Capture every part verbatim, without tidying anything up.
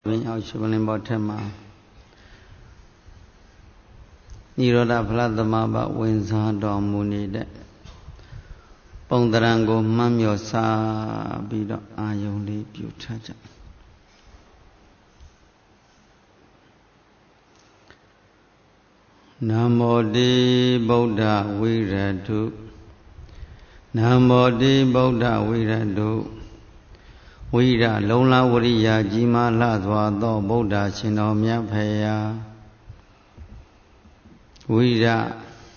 When I was in Botema, Niroda Pladamaba wins her dom munid. Pondarango Mamyo Sa Bido Ayoli Butaja Namo Di Buddha Viradu Namo Di Buddha Viradu Vira Lola Wariya Jima Ladwa Do Buddha Shinomya Paya Vira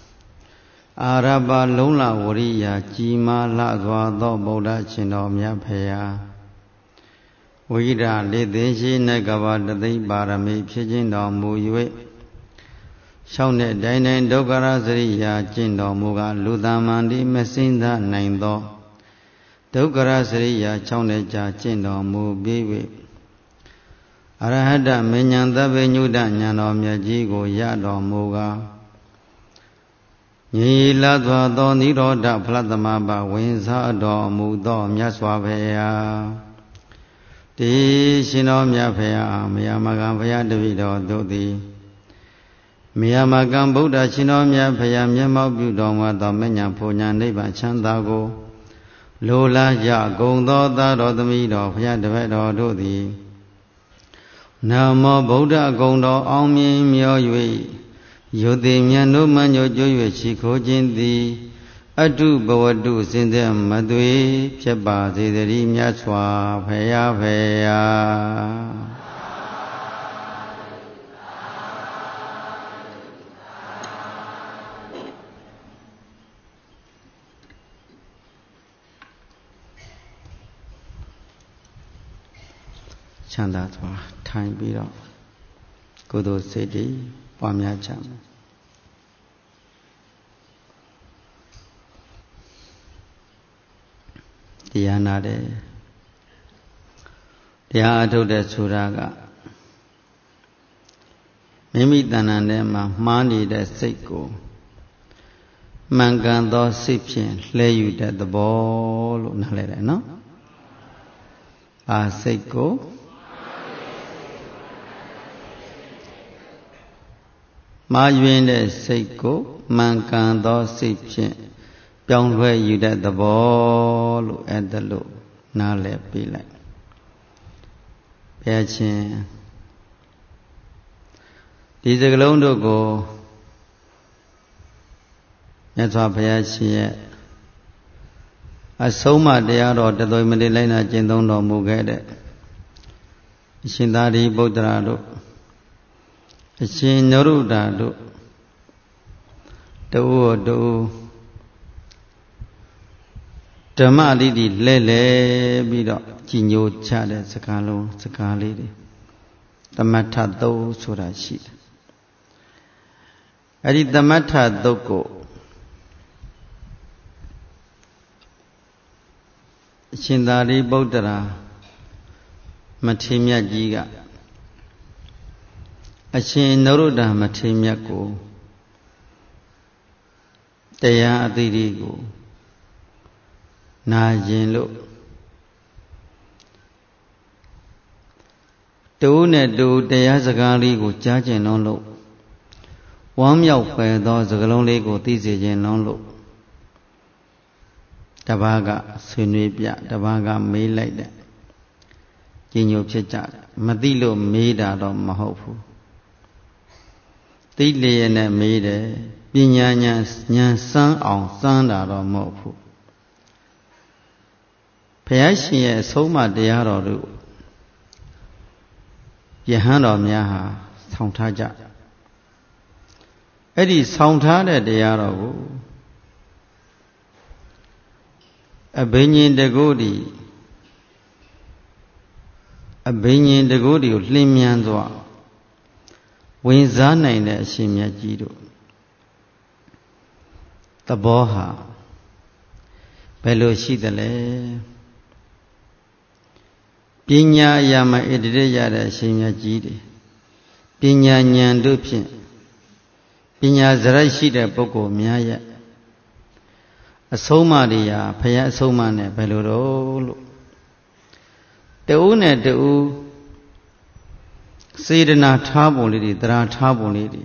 Araba Lola Wariya Jima Ladwa Do Buddha Shinomya Paya Vira Lideshi Nagava Dadi Barami Pijin Do Muyue Shaune Dainen Dogara Zariya Jindo Muga Ludamandi Mesinda Naindo Dogara Sriya Chauneja Chindo Mubiwi Arahada Minyanda Venuda Nyano Myajigo Yado Muga Nila Dwado Niroda Platamaba Winsa Do Mudo Myaswabaya Di Shino Myapaya Miyamagan Vaya Davido Dodi Miyamagan Buddha Shino Myapaya Myamabu Doma Domenya Punya Neba Chandago Lola ya gondo da do dami do phaya tpaet do do thi Namo Buddha gondo aung myin myo yue Yothi myan do man yo jo yue chi kho chin thi Atu bawatu sinte matwe phit pa se thari myat swa phaya phaya Chanda Twa Time Biro Kudo City Pamya Cham Diana de Dia Adu de Suraga Mimi Dananema Mani de Seiko Mangando Sipin Layu de the ball Nalere no Ah Seiko Ma Yuen de Seiko, Mankando Sipin, Pyongwe you at the ball at the loop, Nale Pile. Piachin. This is a long to go. That's why Piachin. A soma de aro the Dominilena Gendono Mugade. Shindari Bodrado. Shin Noruda do do do Tamali di lele bido Jinyo chade sakalo sakali di Tamata do surashi Adi Tamata doko Shindari Bodara Matimya Jiga Achin Noruda Matimyaku Daya Adirigo Najinlo Do ne do Daya Zagali go Jajin on lo Wam Yao Pay those Zagalone go Tizijin on lo Tabaga Sunibia Tabaga may like that Jinyo Chicha Madilo made out of Mahofu Tili and a maid, Binyanya, Yan San on Sanda or Mofu. Payashi, Soma de Aro, Yahano Miaha, Soundtaja. Eddie Soundtada de Aro, a Benyin de Godi, a Benyin de Godi, Limianzoa. Winzana in the Shimya Jido the Boha Bello Shidale Pinya Yama Edideya the Shimya Jidi Pinya Nyandupin Pinya Zarashida Boko Miaya A Somalia Paya Somane Bello Te une te u စေတနာထားပုံလေးတွေတရားထားပုံလေးတွေ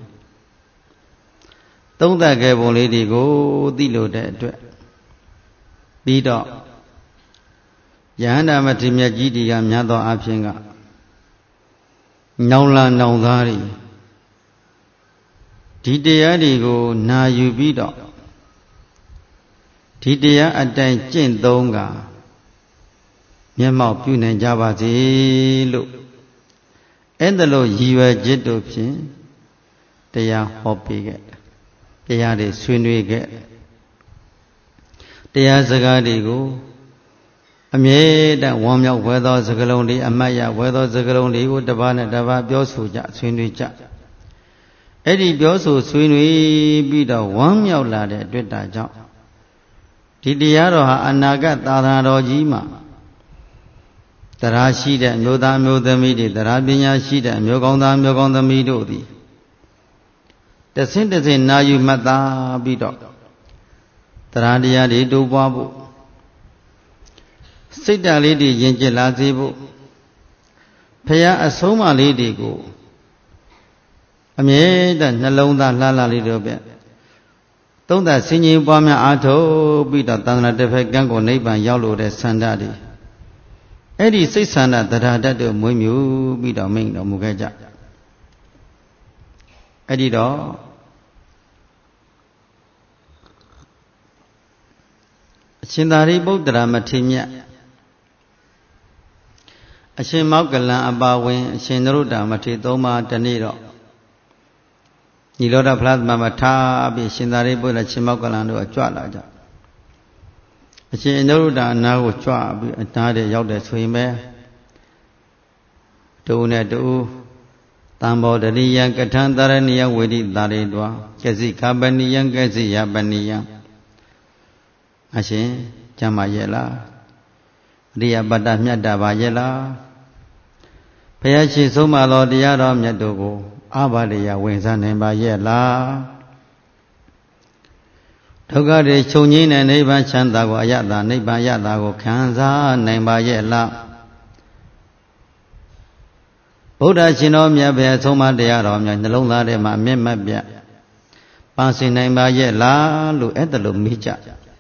သုံးသပ်ခဲ့ပုံလေးတွေကိုသိလို့တဲ့အတွက်ပြီးတော့ယဟန္တာမထေရမြတ်ကြီးတွေကများသောအားဖြင့်ကနောင်လာနောင်သားတွေဒီတရားတွေကိုနာယူပြီးတော့ဒီတရားအတိုင်းကျင့်သုံးကမျက်မှောက်ပြုနိုင်ကြပါစေလို့အဲ့ဒါလို့ရည်ရွယ်ချက်တို့ဖြင့်တရားဟောပေးခဲ့တရားတွေဆွေးနွေးခဲ့တရားစကားတွေကိုအမြဲတမ်းဝမ်းမြောက်ဝဲသောစကားလုံးတွေအမှတ်ရဝဲသောစကားလုံးတွေကိုတစ်ပါးနဲ့တစ်ပါးပြောဆိုကြဆွေးနွေးကြအဲ့ဒီပြောဆိုဆွေးနွေးပြီးတော့ဝမ်းမြောက်လာတဲ့အတွက်တာကြောင့်ဒီတရားတော်ဟာအနာဂတ်သာသနာတော်ကြီးမှာတရားရှိတဲ့အမျိုးသားမျိုးသမီးတွေတရားပညာရှိတဲ့အမျိုးကောင်းသားမျိုးကောင်းသမီးတို့သည်တဆင့်တဆင့်နာယူမှတ်သားပြီးတော့တရားတရားတွေတိုးပွားဖို့စိတ်ဓာတ်လေးတွေယဉ်ကျေးလာစေဖို့ဖရာအဆုံးအမလေးတွေကိုအမြဲတမ်းနှလုံးသားလှလှလေးတို့ပဲသုံးသဆင်ခြင်ပွားများအားထုတ်ပြီးတော့သံဃာတစ်ဖက်ကံကိုနိဗ္ဗာန်ရောက်လို့တဲ့ဆန္ဒတွေအဲ့ဒီစိတ်ဆန္ဒတရားတတ်တို့မွေးမြူပြီးတော့မိန့်တော်မူခဲ့ကြအဲ့ဒီတော့အရှင်သာရိပုတ္တရာမထေရမြတ်အရှင်မောက္ကလံအပါဝင်အရှင်နရုဒ္ဓမထေရသုံးပါးတနေ့တော့ညီလောဒဖလားသမမှာထားပြီးရှင်သာရိပုတ္တရာရှင်မောက္ကလံတို့ကကြွလာကြအရှင်နရုဒ္ဓအနာကိုကြွပြီးအနာတဲ့ရောက်တဲ့ဆိုရင်ပဲတူနဲ့တူတံဘောတရိယံကထံတရဏိယဝေဒိတာရေတွာကစိခပနိယံကစိယပနိယံအရှင်ကျမ်းမာရဲ့လားအရိယပတ္တမြတ်တာပါရဲ့လားဘုရားရှိဆုံးမတော်တရားတော်မြတ်တို့ကိုအာဘာဒယဝင်စားနိုင်ပါရဲ့လားဒုက္ခတွေချုပ်ငြိမ်းတဲ့နိဗ္ဗာန်ချမ်းသာကိုအယတာနိဗ္ဗာန်ယတာကိုခံစားနိုင်ပါရဲ့လားဗုဒ္ဓရှင်တော်မြတ်ဘုရားဆုံးမတရားတော်မြတ်နှလုံးသားထဲမှာမြင့်မတ်ပြပါစင်နိုင်ပါရဲ့လားလို့အဲ့ဒါလို့မေးကြ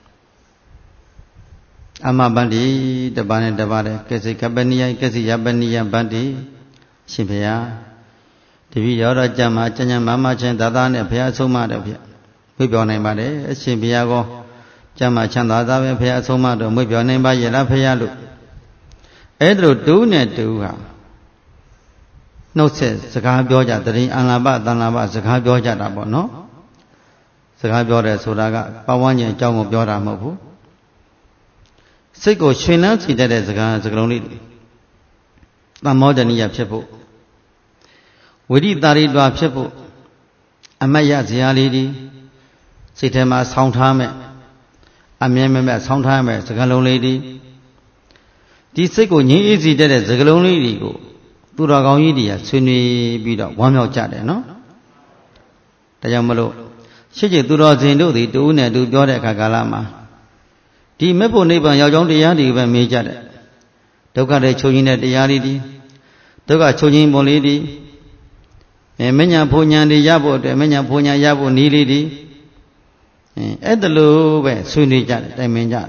အမဗန္တိတပါးနဲ့တပါးတဲ့ကစိကပနိယကစိယပနိယဗန္တိရှင်ဘုရားတပည့်တော်တော်ကြမှာကျញ្ញမမချင်းသာသာနဲ့ဘုရားဆုံးမတယ်ဗျဝိပြောနိုင်ပါတယ်အရှင်ဘုရားကောကြမှာချမ်းသာသာပဲဘုရားဆုံးမတော်ဝိပြောနိုင်ပါရဲ့လားဘုရားလို့အဲ့ဒါလို့တူးနဲ့တူးဟာနှုတ်ဆက်စကားပြောကြတရင်အင်္ဂလာပသံလာပစကားပြောကြတာပေါ့နော်စကားပြောတယ်ဆိုတာကပဝန်းကျင်အကြောင်းကိုပြောတာမဟုတ်ဘူးစိတ်ကိုရွှင်လန်းစေတတ်တဲ့စကားစကားလုံးလေးသမောဒနိယဖြစ်ဖို့ဝိရိတာရိတွာဖြစ်ဖို့အမတ်ရဇရာလေးဒီစိတ်ထဲမှာဆောင်းထားမဲ့အမြဲမမဲ့ဆောင်းထားမဲ့စကားလုံးလေးဒီဒီစိတ်ကိုငြိမ်းအေးစေတတ်တဲ့စကားလုံးလေးတွေကိုသူတော်ကောင်းကြီးတွေကဆွေးနွေးပြီးတော့ဝမ်းမြောက်ကြတယ်နော်ဒါကြောင့်မလို့ရှစ်ကျသူတော်စင်တို့သည်တူဦးနဲ့တူပြောတဲ့အခါကာလမှာဒီမေဖို့နိဗ္ဗာန်ရောက်ကြောင်းတရားတွေပဲမေးကြတယ်ဒုက္ခတွေချုပ်ငြိမ်းတဲ့တရားတွေဒီဒုက္ခချုပ်ငြိမ်းပုံလေးဒီအဲမညာဘုံညာတွေရဖို့အတွက်မညာဘုံညာရဖို့နည်းလေးဒီအဲအဲ့ဒါလို့ပဲဆွေးနွေးကြတယ်တိုင်ပင်ကြတယ်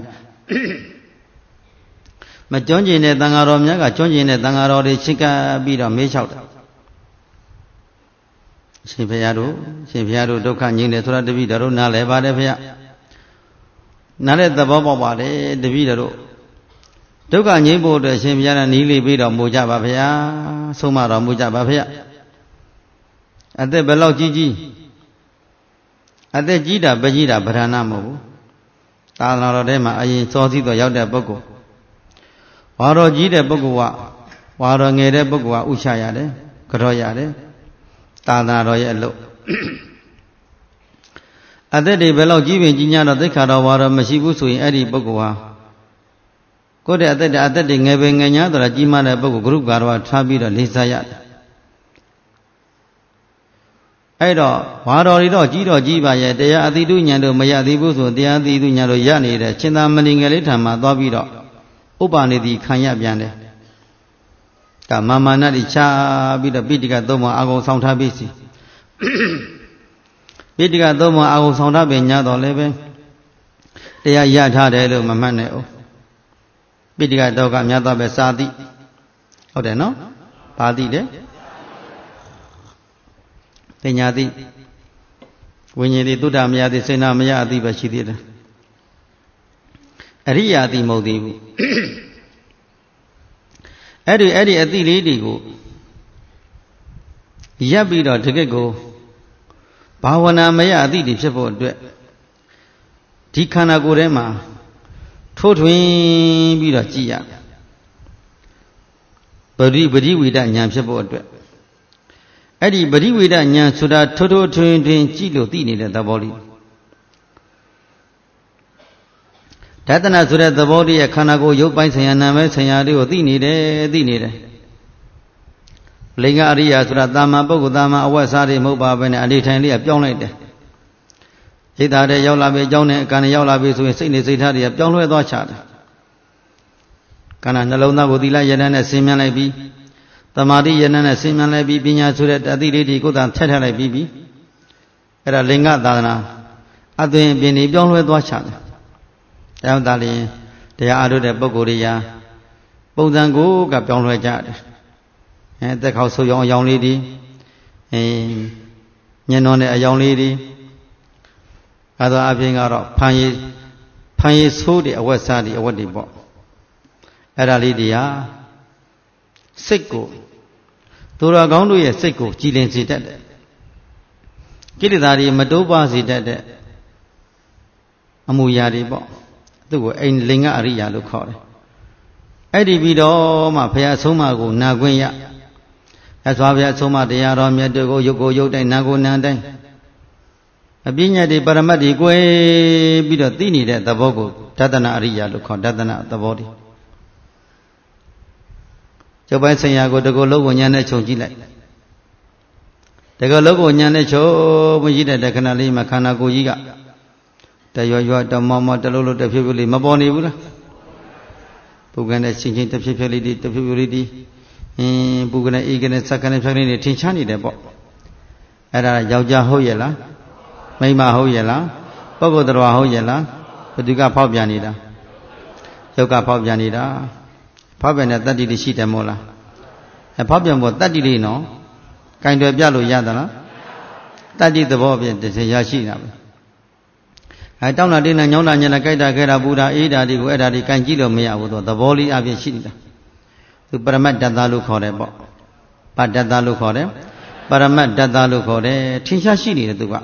မကျွမ်းကျင်တဲ့သံဃာတော်များကကျွမ်းကျင်တဲ့သံဃာတော်တွေရှင်းကပ်ပြီးတော့မေးလျှောက်တယ်ရှင်ဘုရားတို့ရှင်ဘုရားတို့ဒုက္ခငြိမ်းတယ်ဆိုတာတပည့်တော်တို့နားလည်ပါတယ်ဘုရားနားတဲ့သဘောပေါက်ပါတယ်တပည့်တော်တို့ဒုက္ခငြိမ်းဖို့အတွက်ရှင်ဘုရားကနီးလေးပြီးတော့မူကြပါဘုရားဆုံးမတော်မူကြပါဘုရားအသက်ဘယ်လောက်ကြီးကြီးအသက်ကြီးတာပကြီးတာဗရဏမဟုတ်ဘူးသာသနာတော်ထဲမှာအရင်စောစီးတော့ရောက်တဲ့ပုဂ္ဂိုလ်ဝါတော်ကြီးတဲ့ပုဂ္ဂိုလ်ကဝါတော်ငယ်တဲ့ပုဂ္ဂိုလ်ကဥချရတယ်ကြောရတယ်သာသနာတော်ရဲ့အလုပ်အသက်တွေဘယ်လောက်ကြီးပင်ကြီးညာတော့သိက္ခာတော်ဝါတော်မရှိဘူးဆိုရင်အဲ့ဒီပုဂ္ဂိုလ်ဟာကိုယ့်တဲ့အသက်အသက်တွေငယ်ပင်ငယ်ညာတော့ကြီးမားတဲ့ပုဂ္ဂိုလ်ဂရုကာတော်ထားပြီးတော့လေးစားရတယ်အဲ့တော့ဝါတော်တွေတော့ကြီးတော့ကြီးပါရဲ့တရားအတိတုညာတို့မရသေးဘူးဆိုတရားအတိတုညာတို့ရနေတဲ့ရှင်သာမဏေငယ်လေးထံမှာသွားပြီးတော့ဥပ္ပါနေတိခံရပြန်တယ်ဒါမာမာနတိချပြီးတော့ပိဋကသုံးပါးအာကုန်ဆောင်ထားပြီးစီပိဋကသုံးပါးအာကုန်ဆောင်ထားပြီးညတော့လည်းပဲတရားရထားတယ်လို့မမှတ်နဲ့哦ပိဋကတော့ကမြတ်သောပဲစာတိဟုတ်တယ်နော်ဘာတိလဲပညာတိဝိညာဉ်တိသုဒ္ဓမယတိစေနာမယအတိပဲရှိသေးတယ်အရိယာတိမဟုတ်သေးဘူးအဲ့ဒီအဲ့ဒီအတိလေးတွေကိုရပ်ပြီးတော့တကယ့်ကိုဘာဝနာမယအတိတွေဖြစ်ဖို့အတွက်ဒီခန္ဓာကိုယ်ထဲမှာထိုးထွင်းပြီးတော့ကြည်ရပရိပရိဝိဒဉာဏ်ဖြစ်ဖို့အတွက်အဲ့ဒီပရိဝိဒဉာဏ်ဆိုတာထိုးထိုးထွင်းထွင်းကြည်လို့သိနေတဲ့သဘောလေးဒသနာဆိုတဲ့သဘောတည်းရဲ့ခန္ဓာကိုယ်ရုပ်ပိုင်းဆရာနာမဲဆရာလေးကိုသိနေတယ်သိနေတယ်လိင်္ဂအရိယာဆိုတာတာမန်ပုဂ္ဂိုလ်တာမန်အဝတ်စားတွေမဟုတ်ပါဘဲနဲ့အနေထိုင်လေးကပြောင်းလိုက်တယ်ဣဒ္ဓတဲ့ရောက်လာပြီအကြောင်းနဲ့အကံနဲ့ရောက်လာပြီဆိုရင်စိတ်နဲ့စိတ်ထားတွေကပြောင်းလဲသွားချတယ်ခန္ဓာနှလုံးသားကိုသီလယန္တနဲ့ဆင်မြန်းလိုက်ပြီးသမာဓိယန္တနဲ့ဆင်မြန်းလိုက်ပြီးပညာဆိုတဲ့အတိလေးတွေကိုယ်သာထက်ထက်လိုက်ပြီးပြီအဲ့ဒါလိင်္ဂသာသနာအသွင်အပြင်တွေပြောင်းလဲသွားချတယ်တောင်းတလျင်တရားအားထုတ်တဲ့ပုဂ္ဂိုလ်တွေရာပုံစံကိုကပြောင်းလဲကြတယ်အဲသက်ခေါက်ဆုပ်ရောင်အယောင်လေးတွေအဲညံ့တော်တဲ့အယောင်လေးတွေအဲဒါအပြင်ကတော့ဖန်ရည်ဖန်ရည်ဆိုးတဲ့အဝတ်စားတွေအဝတ်တွေပေါ့အဲ့ဒါလေးတွေဟာစိတ်ကိုသူတော်ကောင်းတို့ရဲ့စိတ်ကိုကြည်လင်စေတတ်တယ်ကိလေသာတွေမတိုးပွားစေတတ်တဲ့အမူအရာတွေပေါ့သူ့ကိုအိမ်လင်္ကအရိယာလို့ခေါ်တယ်အဲ့ဒီပြီးတော့မှဘုရားဆုံးမကိုနာခွင့်ရအစွာဘုရားဆုံးမတရားတော်မြတ်တို့ကိုရုပ်ကိုရုပ်တိုင်းနာကိုနာတိုင်းအပြည့်ညတ်တွေပရမတ်တွေကိုယ်ပြီးတော့သိနေတဲ့သဘောကိုဒသနာအရိယာလို့ခေါ်ဒသနာသဘောတွေကျုပ်ပိုင်းဆရာကိုတကောလုံးကိုညာနဲ့ခြုံကြည့်လိုက်တကောလုံးကိုညာနဲ့ခြုံမရှိတဲ့တခဏလေးမှာခန္ဓာကိုယ်ကြီးကတရွရွတမောမောတလုံးလုံးတဖြည်းဖြည်းလေးမပေါ်နေဘူးလားပုဂ္ဂန်တဲ့ချင်းချင်းတဖြည်းဖြည်းလေးတဖြည်းဖြည်းလေးဒီအင်းပုဂ္ဂန်နဲ့အေးကနေစက္ကနဲ့ဖြည်းဖြည်းလေးထင်ရှားနေတယ်ပေါ့အဲ့ဒါယောက်ျားဟုတ်ရဲ့လားမိန်းမဟုတ်ရဲ့လားပုဂ္ဂိုလ်တော်ဟုတ်ရဲ့လားဘယ်သူကဖောက်ပြန်နေတာယောက်ကဖောက်ပြန်နေတာဖောက်ပြန်တဲ့တတ္တိလေးရှိတယ်မို့လားအဲဖောက်ပြန်ဖို့တတ္တိလေးနော်ကင်တွယ်ပြလို့ရသလားတတ္တိသဘောဖြင့်တစ်စရရှိတာပဲအဲတောင်းတာတင်းတာညောင်းတာညံတာကြိုက်တာခဲတာပူတာအေးတာဒီကိုအဲ့ဒါဒီကင်ကြည့်လို့မရဘူးသူသဘောလေးအပြင်ရှိနေတာသူပရမတ်တတ္တလို့ခေါ်တယ်ပေါ့ပတ္တတ္တလို့ခေါ်တယ်ပရမတ်တတ္တလို့ခေါ်တယ်ထင်ရှားရှိနေတယ်သူက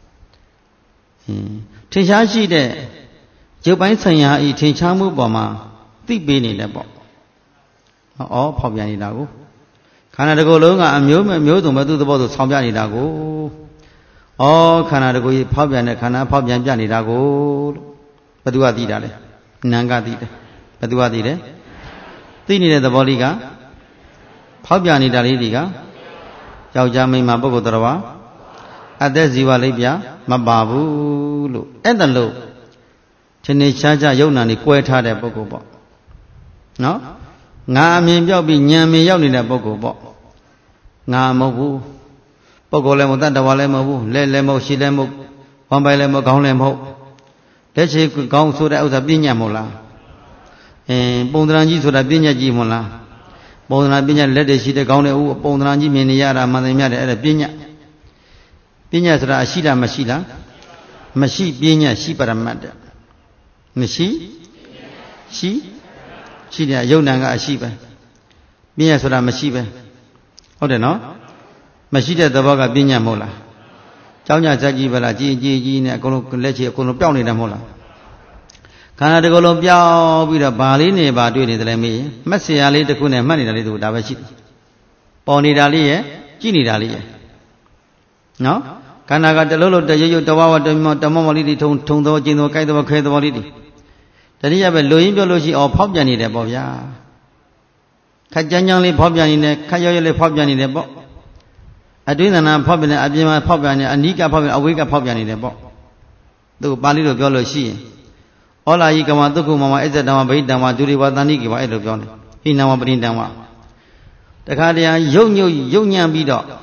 ထင်ရှားရှိတဲ့ရုပ်ပိုင်းဆိုင်ရာဤထင်ရှားမှုပေါ်မှာသိပေးနေတယ်ပေါ့ဩဖောက်ပြန်နေတာကိုခန္ဓာတစ်ခုလုံးကအမျိုးမျိုးစုံပဲသူ့သဘောဆိုဆောင်းပြနေတာကိုဩခန္ဓာတစ်ခုကြီးဖောက်ပြန်တဲ့ခန္ဓာဖောက်ပြန်ပြနေတာကိုဘယ်သူကသိတာလဲနံကသိတယ်ဘယ်သူကသိတယ်သိနေတဲ့သဘောလေးကဖောက်ပြန်နေတာလေးတွေကယောက်ျားမိန်းမပုဂ္ဂိုလ်တော်အသက်ဇီဝလေးပြမပါဘူးလို့အဲ့ဒါလို့ထင်နေရှားရှားယုံနာနေကွဲထားတဲ့ပုဂ္ဂိုလ်ပေါ့နော်ငါအမြင်ပြောက်ပြီးဉာဏ်မြင်ရောက်နေတဲ့ပုဂ္ဂိုလ်ပေါ့ငါမဟုတ်ဘူးပုဂ္ဂိုလ်လည်းမဟုတ်တတ္တဝါလည်းမဟုတ်ဘူးလက်လည်းမဟုတ်ရှိလည်းမဟုတ်ဝမ်းပိုင်လည်းမဟုတ်ခေါင်းလည်းမဟုတ်လက်ချေခေါင်းဆိုတဲ့ဥစ္စာပြညတ်မို့လားအင်းပုံသဏ္ဍာန်ကြီးဆိုတာပြညတ်ကြီးမို့လားပုံသဏ္ဍာန်ပြညတ်လက်တွေရှိတဲ့ခေါင်းတွေဥပုံသဏ္ဍာန်ကြီးမြင်နေရတာမှန်တယ်မြတ်တယ်အဲ့ဒါပြညတ်ပြညတ်ဆိုတာရှိတာမရှိလားမရှိပြညတ်ရှိပရမတ်တဲ့မရှိရှိရှိတယ်ယုံနာကအရှိပဲပြညတ်ဆိုတာမရှိပဲဟုတ်တယ်နော်မရှိတဲ့သဘောကပြညတ်မဟုတ်လားကြောင်းကြဇက်ကြီးပဲလားကြီးကြီးကြီးနဲ့အကုန်လုံးလက်ချေအကုန်လုံးပျောက်နေတယ်မဟုတ်လားခန္ဓာတစ်ခုလုံးပျောက်ပြီးတော့ဘာလေးနေပါတွေ့နေတယ်လဲမေးမှတ်เสียလေးတစ်ခုနဲ့မှတ်နေတာလေးသူဒါပဲရှိတယ်ပေါ်နေတာလေးရဲ့ကြည့်နေတာလေးရဲ့နော်ခန္ဓာကတလုံးလုံးတရွရွတဝဝတမောတမောမလေးတွေထုံထုံသောကျင်းသောကြိုက်သောခဲသောလေးတွေတတိယပဲလူရင်းပြောလို့ရှိအောင်ဖောက်ပြန်နေတယ်ပေါ့ဗျာခက်ကြမ်းကြမ်းလေးဖောက်ပြန်နေတယ်ခက်ရွရွလေးဖောက်ပြန်နေတယ်ပေါ့အတွင်းသဏ္ဍာန်ဖောက်ပြန်နေအပြင်မှာဖောက်ပြန်နေအနိကဖောက်ပြန်အဝိကဖောက်ပြန်နေတယ်ပေါ့သူပါဠိလိုပြောလို့ရှိရင်ဩလာယိကမဒုက္ခမမအစ္ဆတံဝဗိတံဝဒုရိဝသန္တိကေဝအဲ့လိုပြောတယ်ဟိနံဝပရိတံဝဩတခါတည်းရုပ်ညုတ်ရုပ်ညံ့ပြီးတော့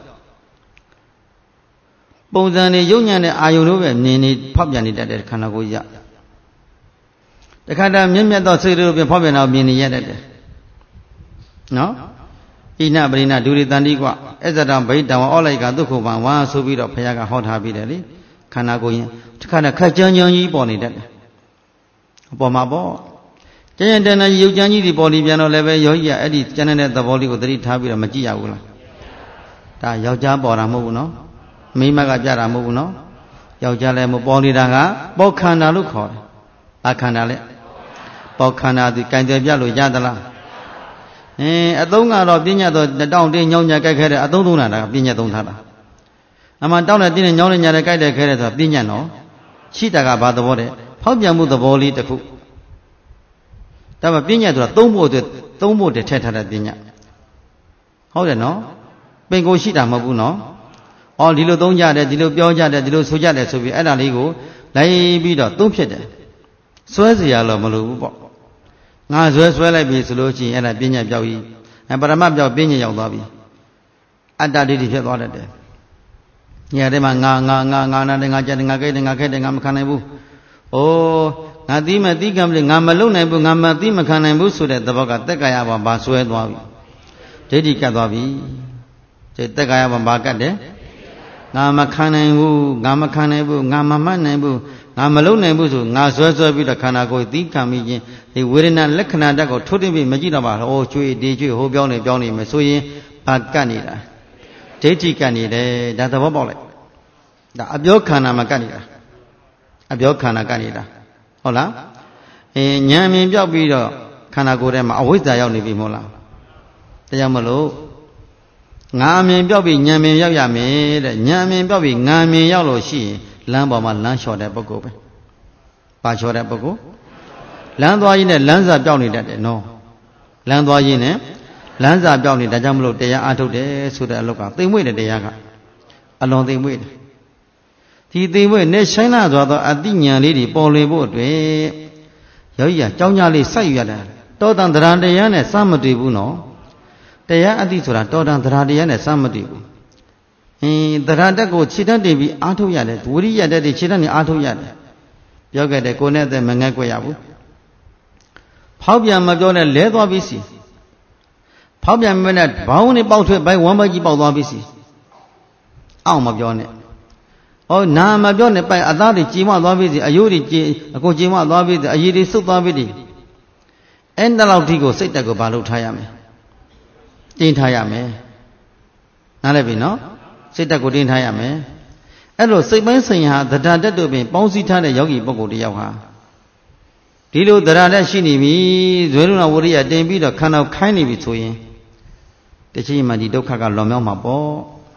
ပုံစံနဲ့ရုပ်ညံ့တဲ့အာယုံတို့ပဲမြင်နေဖောက်ပြန်နေတတ်တဲ့ခန္ဓာကိုယ်ကြီးတခါတည်းမြင့်မြတ်သောစိတ်တို့ပြန်ဖောက်ပြန်တော့မြင်နေရတတ်တယ်နော်ဣနပရိဏဒုရိတန္တိကွအစ္ဆဒံဗိတံဝဩလိုက်ကဒုက္ခပံဝါဆိုပြီးတော့ဘုရားကဟောထားပြီးတယ်လေခန္ဓာကိုယ်ရင်တခါတည်းခက်ကြမ်းကြမ်းကြီးပေါ်နေတတ်တယ်အပေါ်မှာပေါ့ကျန်ကျန်တန်တန်ရုပ်ကြမ်းကြီးဒီပေါ်လီပြန်တော့လည်းပဲယောဂီကအဲ့ဒီကျန်တဲ့သဘောလေးကိုသတိထားပြီးတော့မကြည့်ရဘူးလားဒါယောက်ျားပေါ်တာမဟုတ်ဘူးနော်မိန်းမကကြတာမဟုတ်ဘူးနော်ယောက်ျားလည်းမပေါ်နေတာကပေါ်ခန္ဓာလို့ခေါ်တယ်အခန္ဓာလေပေါ်ခန္ဓာဒီကံကြပြလို့ရသလားအင်းအသုံးကတော့ပြဉ္ညာတော့တောင်းတင်းညောင်းညာကြိုက်ခဲတဲ့အသုံးသုံးတာကပြဉ္ညာသုံးထားတာအမှတောင်းတဲ့တင်းနဲ့ညောင်းနဲ့ညာနဲ့ကြိုက်တဲ့ခဲတဲ့ဆိုတာပြဉ္ညာနော်ရှိတာကဘာသဘောတဲ့ဖောက်ပြန်မှုသဘောလေးတစ်ခုဒါမှပြဉ္ညာဆိုတာသုံးဖို့အတွက်သုံးဖို့တည်းထည့်ထားတဲ့ပြဉ္ညာဟုတ်တယ်နော်ပင်ကိုရှိတာမဟုတ်ဘူးနော်ဩဒီလိုသုံးကြတယ်ဒီလိုပြောကြတယ်ဒီလိုဆိုကြတယ်ဆိုပြီးအဲ့ဒါလေးကိုလိုက်ပြီးတော့သုံးဖြစ်တယ်စွဲเสียလို့မလိုဘူးပေါ့ငါဆွဲဆွဲလိုက်ပြီဆိုလို့ရှိရင်အဲ့ဒါပြဉ္ညာပြောက်ကြီးအပရမပြောက်ပြဉ္ညာရောက်သွားပြီအတ္တဒိဋ္ဌိဖြစ်သွားတတ်တယ်ညတဲ့မှာငါငါငါငါနာတယ်ငါကြက်တယ်ငါကြိုက်တယ်ငါခဲတယ်ငါမခံနိုင်ဘူးဩငါသီးမသီးကံပြီငါမလုံနိုင်ဘူးငါမသီးမခံနိုင်ဘူးဆိုတဲ့သဘောကတက်ကာယဘာဘာဆွဲသွားပြီဒိဋ္ဌိကတ်သွားပြီဒီတက်ကာယဘာဘာကတ်တယ်ငါမခံနိုင်ဘူးငါမခံနိုင်ဘူးငါမမှတ်နိုင်ဘူးငါမလုံနိုင်ဘူးဆိုငါဆွဲဆွဲပြီးတော့ခန္ဓာကိုယ်သီးခံပြီးချင်းဒီဝေဒနာလက္ခဏာဓာတ်ကိုထုတ်တင်ပြီးမကြည့်တော့ပါဟိုကျွေးဒီကျွေးဟိုပြောင်းနေပြောင်းနေမယ်ဆိုရင်ဘာကတ်နေတာဒိဋ္ဌိကတ်နေတယ်ဒါသဘောပေါက်လိုက်ဒါအပြောခန္ဓာမှာကတ်နေတာအပြောခန္ဓာကတ်နေတာဟုတ်လားအဲဉာဏ်မြင်ပြောက်ပြီးတော့ခန္ဓာကိုယ်ထဲမှာအဝိဇ္ဇာရောက်နေပြီမဟုတ်လားတရားမလို့ငါမြင်ပြောက်ပြီးဉာဏ်မြင်ရောက်ရမယ်တဲ့ဉာဏ်မြင်ပြောက်ပြီးငါမြင်ရောက်လို့ရှိရင်လမ်းပေါ်မှာလမ်းလျှော်တဲ့ပုဂ္ဂိုလ်ပဲပါလျှော်တဲ့ပုဂ္ဂိုလ်လမ်းသွားရင်းနဲ့လမ်းစာပြောက်နေတတ်တယ်နော်လမ်းသွားရင်းနဲ့လမ်းစာပြောက်နေဒါကြောင့်မလို့တရားအားထုတ်တယ်ဆိုတဲ့အလုပ်ကသိမ်မွေ့တဲ့တရားကအလွန်သိမ်မွေ့တယ်ဒီသိမ်မွေ့နဲ့ဆိုင်လာသွားသောအတိညာလေးတွေပေါ်လွင်ဖို့အတွက်ယောဂီကကြောင်းကြလေးစိုက်ယူရတယ်တောတန်တရားတရားနဲ့စမတည်ဘူးနော်တရားအတိဆိုတာတောတန်တရားတရားနဲ့စမတည်ဘူးအင်းတရားတက်ကိုခြေတတ်တည်ပြီးအားထုတ်ရတယ်ဝိရိယတက်တည်ခြေတတ်နေအားထုတ်ရတယ်ပြောခဲ့တယ်ကိုယ်နဲ့အသက်မငဲ့ကွက်ရဘူးဖောက်ပြန်မပြောနဲ့လဲသွားပြီးစီဖောက်ပြန်မနဲ့ဘောင်းနဲ့ပေါက်ထွက်ဘိုင်းဝမ်းဘိုက်ကြီးပေါက်သွားပြီးစီအောင်မပြောနဲ့ဩနာမပြောနဲ့ပိုက်အသားတွေကြေမသွားပြီးစီအယိုးတွေကြေအကုန်ကြေမသွားပြီးစီအရည်တွေစုပ်သွားပြီးစီအဲ့တလောက်ထိကိုစိတ်တက်ကိုဘာလို့ထားရမလဲတင်းထားရမယ်နားလည်ပြီနော်စိတ်တက်ကိုတင်းထားရမယ်အဲ့လိုစိတ်ပိုင်းဆိုင်ရာသဒ္ဓတက်တို့ပင်ပေါင်းစည်းထားတဲ့ယောဂီပုဂ္ဂိုလ်တယောက်ဟာဒီလိုသဒ္ဓတက်ရှိနေပြီဇွဲလုံးဝရိယတင်ပြီးတော့ခန္ဓာခိုင်းနေပြီဆိုရင်တချိမှဒီဒုက္ခကလွန်မြောက်မှာပေါ့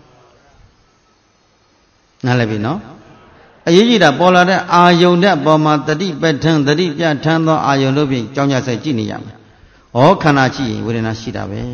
နားလည်ပြီနော်အရေးကြီးတာပေါ်လာတဲ့အာယုန်တဲ့ပေါ်မှာတတိပဋ္ဌာန်တတိပြဋ္ဌာန်းသောအာယုန်တို့ဖြင့်ကြောင်းကြဆိုင်ကြည့်နေရမယ်ဩခန္ဓာရှိရင်ဝေဒနာရှိတာပဲ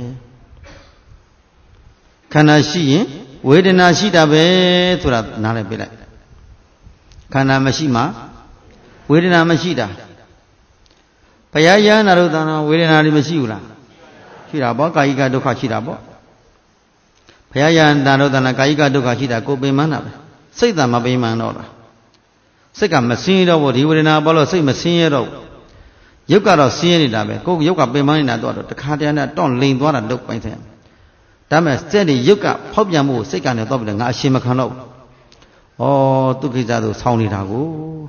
ခန္ဓာရှိရင်ဝေဒနာရှိတာပဲဆိုတာနားလည်ပြလိုက်ခန္ဓာမရှိမှဝေဒနာမရှိတာဘုရားယန္နာတို့သာဝေဒနာတွေမရှိဘူးလားရှိတာပေါ့ကာယကဒုက္ခရှိတာပေါ့ဘုရားယန္နာတို့သာကာယကဒုက္ခရှိတာကိုပင်မနာပဲစိတ်သာမပင်မတော့တာစိတ်ကမစင်းတော့ဘူးဒီဝေဒနာပေါ်လို့စိတ်မစင်းရတော့ရုပ်ကတော့စင်းရနေတာပဲကိုယ်ရုပ်ကပင်မနေတာတော့တခါတည်းနဲ့တောင့်လိန်သွားတာဒုက္ခပိုင်းဆိုင်ဒါမဲ့စက်ဒီရုပ်ကဖောက်ပြန်မှုကိုစိတ်ကနေတော့ပြီးငါအရှင်မခံတော့ဘူးဩဒုက္ခိတသို့ဆောင်းနေတာကို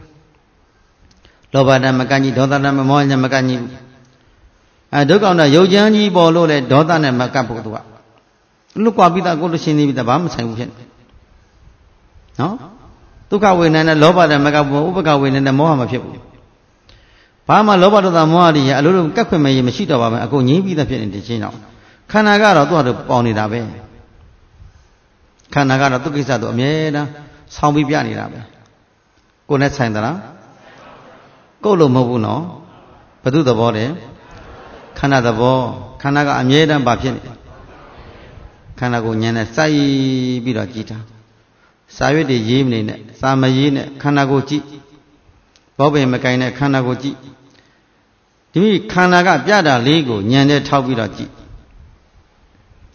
လောဘတမကန့်ကြီးဒေါသတမမောဟမကန့်ကြီးအဲဒုက္ခတော့ရုပ်ချမ်းကြီးပေါ်လို့လေဒေါသနဲ့မကန့်ဖို့သူကလွတ်ကွာပြီးသားကိုလို့ရှင်းနေပြီးသားဘာမှမဆိုင်ဘူးဖြစ်နေနော်ဒုက္ခဝေဒနာနဲ့လောဘနဲ့မကန့်ဖို့ဥပ္ပကဝေဒနာနဲ့မောဟမဖြစ်ဘူးဘာမှလောဘဒေါသမောဟတွေရအလိုလိုကတ်ခွင့်မရမရှိတော့ပါဘူးအခုငြင်းပြီးသားဖြစ်နေတဲ့ချင်းတော့ခန္ဓာကတော့သူ့ဟာသူပေါင်နေတာပဲခန္ဓာကတော့သူကိစ္စသူအမြဲတမ်းဆောင်းပြီးပြနေတာပဲကိုယ်နဲ့ဆိုင်သလားကိုယ်လို့မဟုတ်ဘူးနော်ဘု து သဘောတယ်ခန္ဓာသဘောခန္ဓာကအမြဲတမ်းဘာဖြစ်နေခန္ဓာကိုဉာဏ်နဲ့စိုက်ပြီးတော့ကြည်တာစာရွက်တွေရေးမနေနဲ့စာမရေးနဲ့ခန္ဓာကိုကြည့်ဘောပင်မကင်နဲ့ခန္ဓာကိုကြည့်ဒီခန္ဓာကပြတာလေးကိုဉာဏ်နဲ့ထောက်ပြီးတော့ကြည့်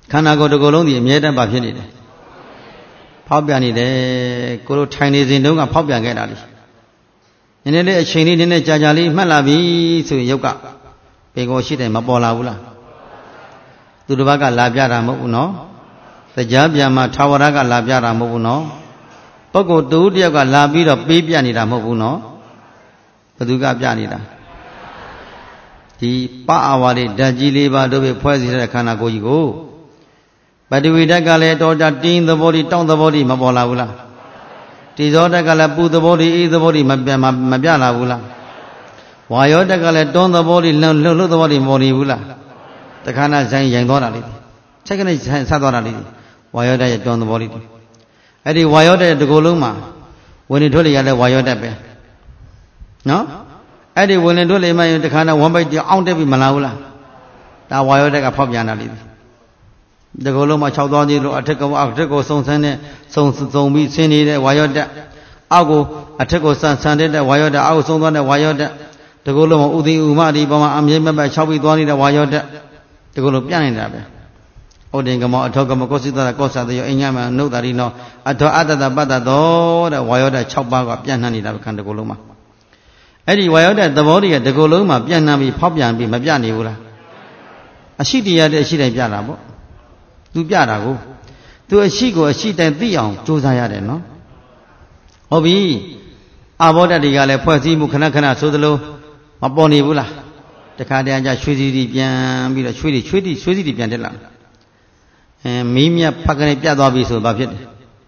ခန္ဓာကိုယ်တစ်ခုလုံးဒီအမြဲတမ်းပါဖြစ်နေတယ်ဖောက်ပြန်နေတယ်ကိုလိုထိုင်နေစဉ်တုန်းကဖောက်ပြန်ခဲ့တာလေနည်းနည်းလေးအချိန်လေးနည်းနည်းကြာကြာလေးမှတ်လာပြီဆိုရင်ယုတ်ကပေကိုရှိတယ်မပေါ်လာဘူးလားသူတစ်ပါးကလာပြတာမဟုတ်ဘူးနော်တရားပြန်မှာထာဝရကလာပြတာမဟုတ်ဘူးနော်ပုဂ္ဂိုလ်တူတယောက်ကလာပြီးတော့ပေးပြနေတာမဟုတ်ဘူးနော်ဘယ်သူကပြနေတာဒီပအဝါလေးဓာတ်ကြီးလေးပါတို့ပဲဖွဲ့စည်းတဲ့ခန္ဓာကိုယ်ကြီးကိုပထဝီဓာတ်ကလည်းတော်တာတင်းသဘောတည်းတောင့်သဘောတည်းမပေါ်လာဘူးလားတိဇောဓာတ်ကလည်းပူသဘောတည်းအေးသဘောတည်းမပြမပြလာဘူးလားဝါယောဓာတ်ကလည်းတွန်းသဘောတည်းလှုပ်လှုပ်သဘောတည်းမပေါ်နေဘူးလားတခါနာဆိုင်ရင်သွားတာလေချက်ကနေဆက်သွားတာလေဝါယောဓာတ်ရဲ့တွန်းသဘောတည်းအဲ့ဒီဝါယောဓာတ်ရဲ့ဒီကိုယ်လုံးမှာဝင်နေထွက်လေရတဲ့ဝါယောဓာတ်ပဲနော်အဲ့ဒီဝင်နေထွက်လေမှတခါနာဝမ်းပိုက်တောင်အောင်တက်ပြီးမလာဘူးလားဒါဝါယောဓာတ်ကဖောက်ပြန်တာလေဒီကိုယ်လုံးမှာ၆သွားကြီးလို့အထက်ကအောက်ထက်ကိုစုံစမ်းတဲ့စုံစုံပြီးဆင်းနေတဲ့ဝါယောဓာတ်အောက်ကိုအထက်ကိုဆန်ဆန်တဲ့ဝါယောဓာတ်အောက်ကိုစုံသွားတဲ့ဝါယောဓာတ်ဒီကိုယ်လုံးမှာဥသိဥမဒီပေါ်မှာအမြဲမပတ်၆ပြီးသွားနေတဲ့ဝါယောဓာတ်ဒီကိုယ်လုံးပြန့်နေတာပဲဩဒင်ကမောအထောကမကောစိတတာကောသတယောအညမနှုတ်တာရီနောအထောအတ္တပတ္တသောတဲ့ဝါယောဓာတ်၆ပါးကပြန့်နှံ့နေတာပဲခန္ဓာကိုယ်လုံးမှာအဲ့ဒီဝါယောဓာတ်သဘောတည်းကဒီကိုယ်လုံးမှာပြန့်နှံ့ပြီးဖောက်ပြန်ပြီးမပြနေဘူးလားအရှိတရားတဲ့အရှိတိုင်းပြတာပေါ့သူပြတာကိုသူအရှိကိုအရှိတိုင်းသိအောင်ကြိုးစားရတယ်နော်ဟုတ်ပြီအာဘောဓာတ်တွေကလည်းဖွဲ့စည်းမှုခဏခဏဆိုသလိုမပေါ်နေဘူးလားတခါတည်းကျရွှေစီတီပြန်ပြီးတော့ရွှေတွေရွှေတီရွှေစီတီပြန်တက်လာအဲမီးမြတ်ဖက်ကနေပြတ်သွားပြီဆိုဘာဖြစ်တယ်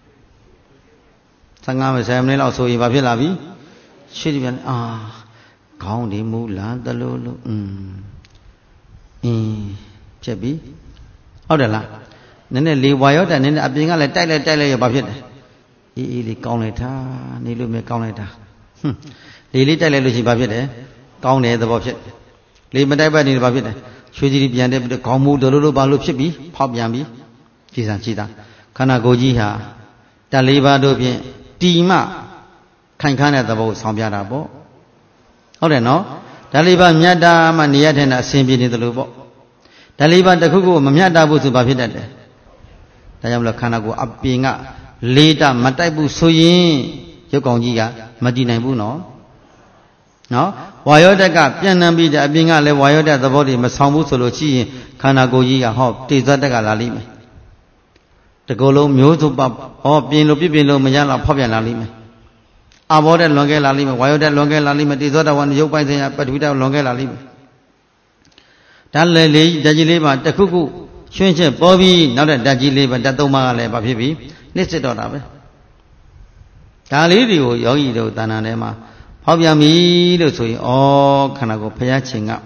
ဆယ်ငါးမိနစ်လောက်ဆိုရင်ဘာဖြစ်လာပြီရွှေတီပြန်အာခေါင်းဒီမူလာတလို့လို့อืมအင်းဖြစ်ပြီဟုတ်တယ်လားနည်းနည်းလေဝါရောတက်နည်းနည်းအပြင်ကလည်းတိုက်လိုက်တိုက်လိုက်ရဘာဖြစ်တယ်အေးအေးလေးကောင်းလိုက်တာနေလို့မြဲကောင်းလိုက်တာဟွန်းလေလေးတိုက်လိုက်လို့ရှိရင်ဘာဖြစ်တယ်ကောင်းတယ်သဘောဖြစ်လေမတိုက်ပတ်နေဘာဖြစ်တယ်ရွှေကြီးပြန်တဲ့ခေါင်းမူဒလို့လို့ဘာလို့ဖြစ်ပြီဖောက်ပြန်ပြီကြည်စံကြည်တာခန္ဓာကိုယ်ကြီးဟာတန်လေးပါးတို့ဖြင့်တီမခိုင်ခန့်တဲ့သဘောကိုဆောင်ပြတာပေါ့ဟုတ်တယ်နော်တန်လေးပါးမြတ်တာမှနေရတဲ့အစဉ်ပြေနေတယ်လို့ပေါ့တန်လေးပါးတစ်ခုခုမမြတ်တာဘူးဆိုဘာဖြစ်တတ်တယ်ဒါကြောင့်မလို့ခန္ဓာကိုယ်အပြင်ကလေးတမတိုက်ဘူးဆိုရင်ရုပ်ကောင်ကြီးကမတည်နိုင်ဘူးနော်နော်ဝါယောဓာတ်ကပြန့်နှံ့ပြီးတဲ့အပြင်ကလည်းဝါယောဓာတ်သဘောတည်းမဆောင်ဘူးဆိုလို့ရှိရင်ခန္ဓာကိုယ်ကြီးကဟောတေဇောဓာတ်ကလာလိမ့်မယ်တကောလုံးမျိုးစုံပဟောပြင်လို့ပြပြင်လို့မရတော့ဖောက်ပြန်လာလိမ့်မယ်အာဘောဓာတ်လွန်ခဲ့လာလိမ့်မယ်ဝါယောဓာတ်လွန်ခဲ့လာလိမ့်မယ်တေဇောဓာတ်ဝရုပ်ပိုင်းဆိုင်ရာပထဝီဓာတ်လွန်ခဲ့လာလိမ့်မယ်ဒါလည်းလေဓာတ်ကြီးလေးပါတစ်ခုခုချွင်းချက်ပေါ်ပြီးနောက်တဲ့ဓာတ်ကြီးလေးပါဓာတ်သုံးပါးကလည်းဘာဖြစ်ပြီနှိစ္စတော့တာပဲဒါလေးတွေကိုယောဂီတို့တဏ္ဍာထဲမှာဖောက်ပြန်ပြီလို့ဆိုရင်ဩခန္ဓာကိုယ်ဖျားခြင်းက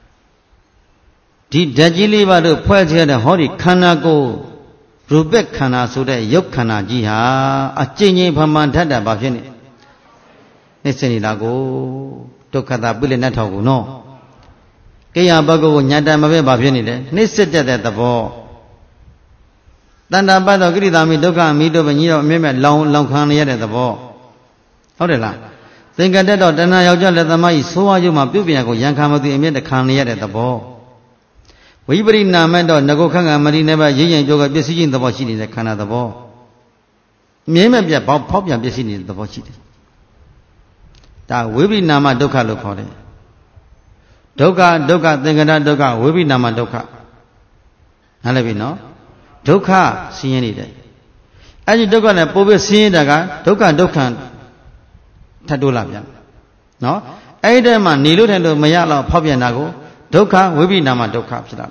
ဒီဓာတ်ကြီးလေးပါတို့ဖွဲ့စည်းတဲ့ဟောဒီခန္ဓာကိုယ်ရူပခန္ဓာဆိုတဲ့ရုပ်ခန္ဓာကြီးဟာအကျဉ်းချင်းဖမှန်ထက်တာဘာဖြစ်နေနှိစ္စနေတာကိုဒုက္ခတာပိလေနတ်ထောက်ကိုနော်ကိယဘဂ္ဂကိုညတမပဲဘာဖြစ်နေလဲနှိစ္စတတ်တဲ့သဘောတဏ္ဍပတ်တော်ကိရိတာမိဒုက္ခမိတို့ပဲညီတော့အမြဲမဲ့လောင်လောင်ခံရတဲ့သဘောဟုတ်တယ်လားသင်္ကတတော့တဏှာယောက်ျားလက်သမားကြီးဆိုးဝါးရုံမှာပြုတ်ပြန်ကိုရံခံမသိအမြဲတခံရတဲ့သဘောဝိပရိနာမတော့ငကိုခန့်ကမရိနေပါရင်းရင်ကြောကပစ္စည်းချင်းသဘောရှိနေတဲ့ခန္ဓာသဘောအမြဲမဲ့ပြတ်ဖောက်ဖောက်ပြန်ပစ္စည်းနေတဲ့သဘောရှိတယ်ဒါဝိပရိနာမဒုက္ခလို့ခေါ်တယ်ဒုက္ခဒုက္ခသင်္ကတဒုက္ခဝိပရိနာမဒုက္ခနားလည်ပြီနော်ဒုက္ခဆင်းရဲနေတယ်အဲ့ဒီဒုက္ခနဲ့ပိုပြီးဆင်းရဲတာကဒုက္ခဒုက္ခထပ်တိုးလာပြန်နော်အဲ့ဒီတည်းမှာနေလို့တဲ့လို့မရတော့ဖောက်ပြန်တာကိုဒုက္ခဝိပရိနာမဒုက္ခဖြစ်လာ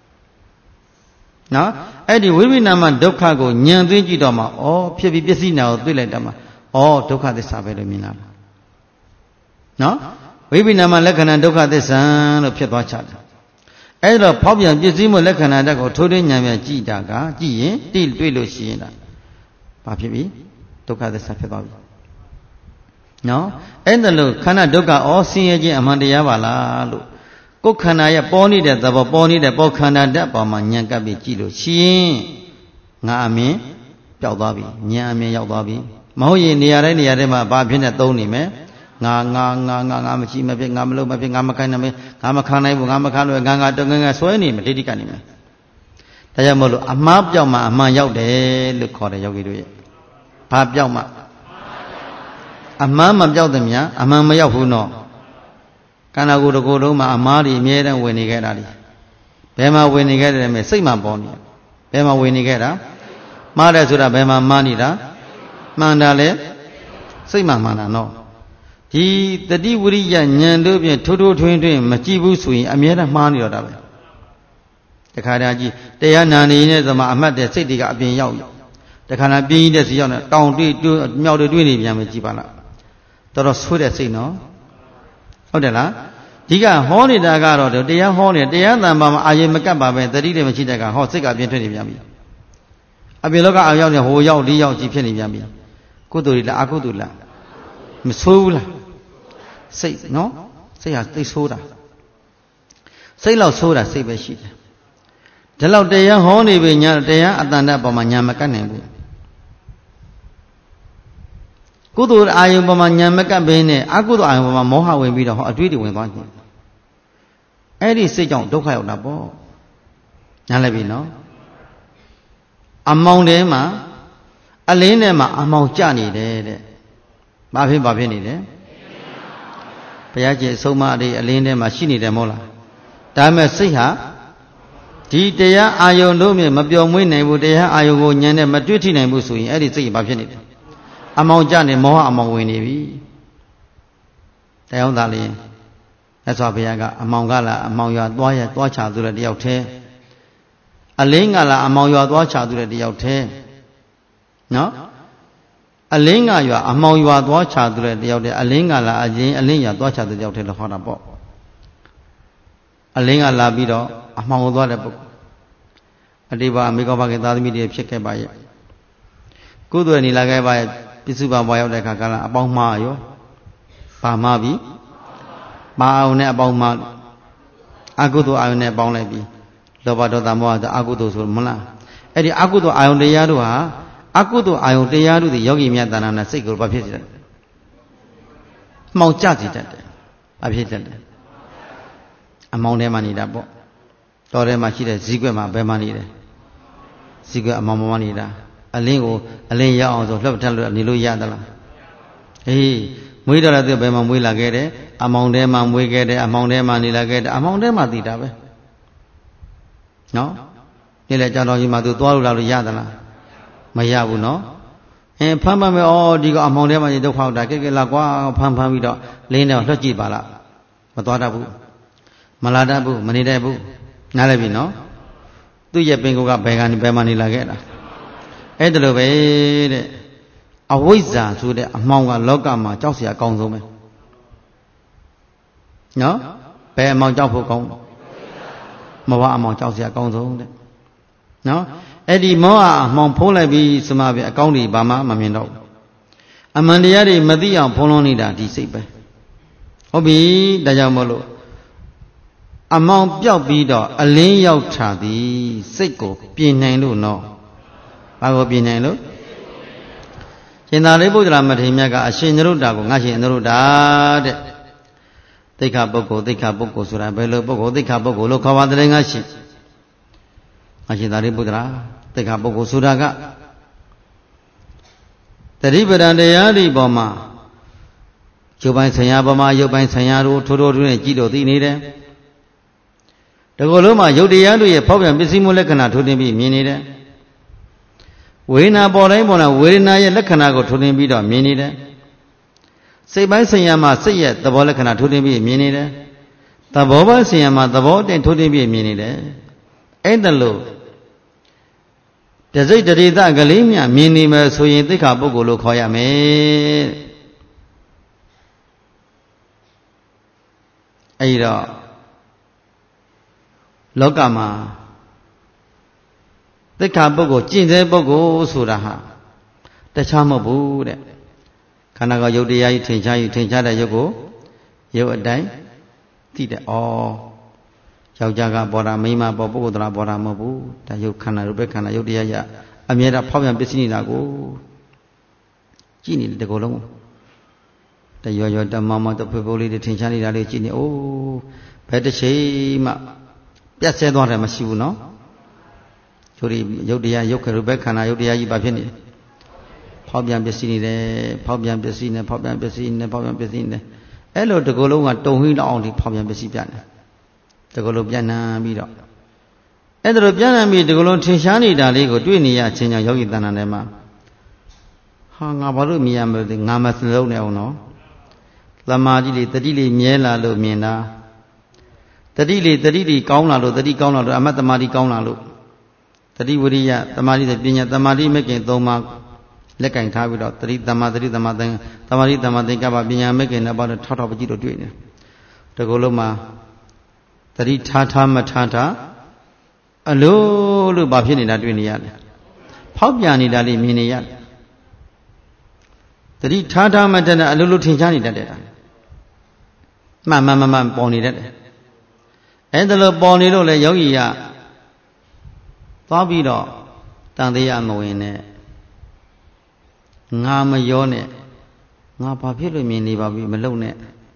နော်အဲ့ဒီဝိပရိနာမဒုက္ခကိုဉာဏ်သိကြည့်တော့မှဩဖြစ်ပြီးပစ္စည်းနာကိုသိလိုက်တော့မှဩဒုက္ခသစ္စာပဲလို့မြင်လာတယ်နော်ဝိပရိနာမလက္ခဏာဒုက္ခသစ္စာလို့ဖြစ်သွားချတယ်အဲ့တော့ဖောက်ပြန်ပစ္စည်းမှုလက္ခဏာတက်ကိုထိုးထွင်းဉာဏ်ပြန်ကြည့်တာကကြည့်ရင်တိတွေ့လို့ရှိရင်လားဘာဖြစ်ပြီဒုက္ခသစ္စာဖြစ်သွားပြီနော်အဲ့ဒါလို့ခန္ဓာဒုက္ခဩဆင်းရဲခြင်းအမှန်တရားပါလားလို့ကိုယ်ခန္ဓာရဲ့ပေါ်နေတဲ့သဘောပေါ်နေတဲ့ပေါ်ခန္ဓာဓာတ်ပေါ်မှာဉာဏ်ကပ်ပြီးကြည့်လို့ရှိရင်ငါအမြင်ပျောက်သွားပြီဉာဏ်အမြင်ရောက်သွားပြီမဟုတ်ရင်နေရာတိုင်းနေရာတိုင်းမှာဘာဖြစ်နေသုံးနေမယ်ငါငါငါငါငါမရှိမဖြစ်ငါမလုပ်မဖြစ်ငါမခိုင်းနိုင်မယ်ငါမခံနိုင်ဘူးငါမခံလို့ငါငါတငငဆွဲနေမယ်ဒိဋ္ဌိကနေမယ်ဒါကြောင့်မို့လို့အမှားပြောက်မှအမှန်ရောက်တယ်လို့ခေါ်တယ်ယောဂီတို့ရဲ့ဘာပြောက်မှအမှန်မပြောက်သမျှအမှန်မရောက်ဘူးနော်ခန္ဓာကိုယ်တစ်ခုလုံးမှာအမှားတွေအမြဲတမ်းဝင်နေခဲ့တာဒီဘယ်မှာဝင်နေခဲ့တယ်မဲ့စိတ်မှပေါ်နေဘယ်မှာဝင်နေခဲ့တာမှားတယ်ဆိုတာဘယ်မှာမှားနေတာမှန်တာလေစိတ်မှမှန်တာနော်ဒီတတိဝရိယဉာဏ်တို့ဖြင့်ထိုးထိုးထွင်းထွင်းမကြည့်ဘူးဆိုရင်အမြဲတမ်းမှားနေတော့တာပဲတခါတည်းကြီးတရားနာနေနေတဲ့သမားအမှတ်တဲ့စိတ်တွေကအပြင်ရောက်တခါလားပြင်းကြီးတဲ့စီရောက်နေတောင်တွေ့မြောက်တွေတွေ့နေပြန်မယ်ကြည်ပါလားတော်တော်ဆွေးတဲ့စိတ်နော်ဟုတ်တယ်လားဒီကဟောနေတာကတော့တရားဟောနေတရားတန်ပါမှာအာရုံမကပ်ပါပဲတတိတွေမရှိတဲ့ကဟောစိတ်ကအပြင်ထွက်နေပြန်ပြီအပြင်လောကအာရောက်နေဟိုရောက်ဒီရောက်ကြီးဖြစ်နေပြန်ပြီကုသိုလ်တွေလားအကုသိုလ်လားမဆိုးဘူးလားစိတ်နော်စိတ်ဟာသိဆိုးတာစိတ်လောက်ဆိုးတာစိတ်ပဲရှိတယ်ဒီလောက်တရားဟောနေပြီညာတရားအတန်တပေါ်မှာညာမကတ်နိုင်ဘူးကုသိုလ်အာယုံပေါ်မှာညာမကတ်ဘဲနဲ့အကုသိုလ်အာယုံပေါ်မှာမောဟဝင်ပြီးတော့ဟောအတွေ့အကြုံဝင်သွားခြင်းအဲ့ဒီစိတ်ကြောင့်ဒုက္ခရောက်တာပေါ့ညာလည်းပြီနော်အမောင်ထဲမှာအလင်းထဲမှာအမောင်ကျနေတယ်တဲ့ဘာဖြစ်ဘာဖြစ်နေတယ်ဘုရားကျင့်ဆုံးမအလေးအလင်းထဲမှာရှိနေတယ်မဟုတ်လားဒါပေမဲ့စိတ်ဟာဒီတရားအာယုံတို့မြင်မပျော်မွေ့နိုင်ဘူးတရားအာယုံကိုဉာဏ်နဲ့မတွေ့ထိနိုင်ဘူးဆိုရင်အဲ့ဒီစိတ်ဘာဖြစ်နေတယ်အမောင်ကျနေမောဟအမောင်ဝင်နေပြီတရားသားလေးမြတ်စွာဘုရားကအမောင်ကလာအမောင်ရွာသွားရသွားချသူတဲ့တယောက်တည်းအလင်းကလာအမောင်ရွာသွားချသူတဲ့တယောက်တည်းနော်အလင်းကရွာအမောင်ရွာသွားချသူတဲ့တယောက်တည်းအလင်းကလာအရင်အလင်းရွာသွားချသူတယောက်တည်းလို့ဟောတာပေါ့အလင်းကလာပြီးတော့အမှောင်ကိုသွားတဲ့ပုဂ္ဂိုလ်အတိပါအမေကောဘကေသာသမီတွေဖြစ်ခဲ့ပါရဲ့ကုသိုလ်နေလာခဲ့ပါရဲ့ပစ္စုပန်ဘွားရောက်တဲ့အခါကလည်းအပေါင်းမှားရောပါမှားပြီပါအောင်နဲ့အပေါင်းမှားအကုသိုလ်အာယုန်နဲ့ပေါင်းလိုက်ပြီလောဘဒေါသမောဟအကုသိုလ်ဆိုမလားအဲ့ဒီအကုသိုလ်အာယုန်တရားတို့ဟာအကုသိုလ်အာယုန်တရားတို့ဒီယောဂီမြတ်တဏ္ဍာနဲ့စိတ်ကိုဘာဖြစ်စေလဲမှောင်ကျစေတတ်တယ်ဘာဖြစ်တတ်လဲအမောင်ထဲမှာနေတာပေါ့တော်ထဲမှာရှိတဲ့ဇီးကွက်မှာဘယ်မှာနေတယ်ဇီးကွက်အမောင်မှာနေတာအလင်းကိုအလင်းရအောင်ဆိုလှုပ်ထက်လို့နေလို့ရသလားအေးမွေးတော်လည်းသူဘယ်မှာမွေးလာခဲ့တယ်အမောင်ထဲမှာမွေးခဲ့တယ်အမောင်ထဲမှာနေလာခဲ့တယ်အမောင်ထဲမှာတည်တာပဲနော်ဒီလေကြောင်တော်ကြီးမှာသူသွားလို့လာလို့ရသလားမရဘူးနော်အင်းဖမ်းဖမ်းမယ်ဩဒီကအမောင်ထဲမှာဒုက္ခရောက်တာကဲကဲလာကွာဖမ်းဖမ်းပြီးတော့လင်းတော့လှက်ကြည့်ပါလားမသွားတတ်ဘူးမလာတတ်ဘူးမနေတတ်ဘူးနားလည်ပြီနော်သူ့ရဲ့ပင်ကိုယ်ကဘယ်ကနေဘယ်မှာနေလာခဲ့တာအဲ့ဒါလိုပဲတဲ့အဝိဇ္ဇာဆိုတဲ့အမှောင်ကလောကမှာကြောက်เสียအကောင်းဆုံးပဲနော်ဘယ်အမှောင်ကြောက်ဖို့ကောင်းမဘအမှောင်ကြောက်เสียအကောင်းဆုံးတဲ့နော်အဲ့ဒီမောဟအမှောင်ဖုံးလိုက်ပြီးစမပြအကောင်းတွေဘာမှမမြင်တော့အမှန်တရားတွေမသိအောင်ဖုံးလွှမ်းနေတာဒီစိတ်ပဲဟုတ်ပြီဒါကြောင့်မို့လို့အမောင်ပြောက်ပြီးတော့အလင်းရောက်တာသည်စိတ်ကိုပြင်နိုင်လို့နော်ဘာကိုပြင်နိုင်လို့ရှင်သာရိပုတ္တရာမထေရမြတ်ကအရှင်နရုဒ္ဓကိုငါရှင်နရုဒ္ဓတဲ့သိက္ခာပုဂ္ဂိုလ်သိက္ခာပုဂ္ဂိုလ်ဆိုတာဘယ်လိုပုဂ္ဂိုလ်သိက္ခာပုဂ္ဂိုလ်လို့ခေါ်ပါတယ်ငါရှင်ငါရှင်သာရိပုတ္တရာသိက္ခာပုဂ္ဂိုလ်ဆိုတာကတတိပဒံတရားဒီပေါ်မှာရုပ်ပိုင်းဆံရပေါ်မှာရုပ်ပိုင်းဆံရတို့ထိုးထိုးထွင်းနဲ့ကြည့်လို့သိနေတယ်တကောလုံးမှာယုတ်တရားတို့ရဲ့ဖောက်ပြန်ပစ္စည်းမှုလက္ခဏာထိုးတင်ပြီးမြင်နေတယ်ဝေဒနာပေါ်တိုင်းပေါ်လာဝေဒနာရဲ့လက္ခဏာကိုထိုးတင်ပြီးတော့မြင်နေတယ်စိတ်ပိုင်းဆင်ရမှာစိတ်ရဲ့သဘောလက္ခဏာထိုးတင်ပြီးမြင်နေတယ်သဘောပိုင်းဆင်ရမှာသဘောတင်ထိုးတင်ပြီးမြင်နေတယ်အဲ့ဒါလို့တစိတ်တရေသကလေးမြမြင်နေမယ်ဆိုရင်သိက္ခာပုဂ္ဂိုလ်လို့ခေါ်ရမယ်အဲ့တော့လောကမှာသိက္ခာပုဂ္ဂိုလ်ကျင့်တဲ့ပုဂ္ဂိုလ်ဆိုတာဟာတခြားမဟုတ်ဘူးတဲ့ခန္ဓာကိုယ်ရုပ်တရားကြီးထင်ရှားယူထင်ရှားတဲ့ရုပ်ကိုရုပ်အတိုင်းသိတယ်ဩယောက်ျားကပေါ်တာမိန်းမပေါ်ပုဂ္ဂိုလ်တရားပေါ်တာမဟုတ်ဘူးဒါရုပ်ခန္ဓာရုပ်ပဲခန္ဓာရုပ်တရားကြီးအမြဲတမ်းဖောက်ပြန်ပစ္စည်းနေတာကိုကြည့်နေတယ်ဒီကုလုံးတရွရွတမမတဖွေပိုးလေးတွေထင်ရှားနေတာလေးကြည့်နေအိုးဘယ်တစ်ချိန်မှပြတ်ဆဲသွားတယ်မရှိဘူးနော်ကျိုးဒီယုတ်တရားယုတ်ခရုပဲခန္ဓာယုတ်တရားကြီးဘာဖြစ်နေလဲဖောက်ပြန်ပစ္စည်းနေတယ်ဖောက်ပြန်ပစ္စည်းနဲ့ဖောက်ပြန်ပစ္စည်းနဲ့ဖောက်ပြန်ပစ္စည်းနဲ့အဲ့လိုတကူလုံးကတုံဟိလောက်အောင်ဒီဖောက်ပြန်ပစ္စည်းပြန်တယ်တကူလုံးပြန်နှံပြီးတော့အဲ့ဒါလိုပြန်နှံပြီးတကူလုံးထင်ရှားနေတာလေးကိုတွေ့နေရချင်းကြောင့်ယောဂီတဏ္ဍာထဲမှာဟာငါဘာလို့မြင်ရမလဲငါမစလုံးနဲ့အောင်နော်သမာဓိလေးတတိလေးမြဲလာလို့မြင်တာတတိလေးတတိလေးကောင်းလာလို့တတိကောင်းလာလို့အမတ်သမာဓိကောင်းလာလို့တတိဝိရိယသမာဓိနဲ့ပညာသမာဓိမဲ့ခင်သုံးပါးလက်ကင်ထားပြီးတော့တတိသမာတတိသမာသင်သမာဓိသမာသင်္ကပ္ပပညာမဲ့ခင်နဲ့ပေါ့ထောက်ထောက်ပကြည့်တော့တွေ့နေတကူလုံးမှာတတိထားထားမထားထားအလိုလိုဘာဖြစ်နေတာတွေ့နေရတယ်ဖောက်ပြန်နေတာလေးမြင်နေရတယ်တတိထားထားမထားတဲ့အလိုလိုထင်ရှားနေတတ်တယ်မှန်မှန်မှန်မှန်ပေါ်နေတတ်တယ်အဲ့ဒါလိုပေါ်နေလို့လေယောဂီကသွားပြီးတော့တန်တရားမဝင်နဲ့ငါမရောနဲ့ငါဘာဖြစ်လို့မြင်နေပါပြီမလုံနဲ့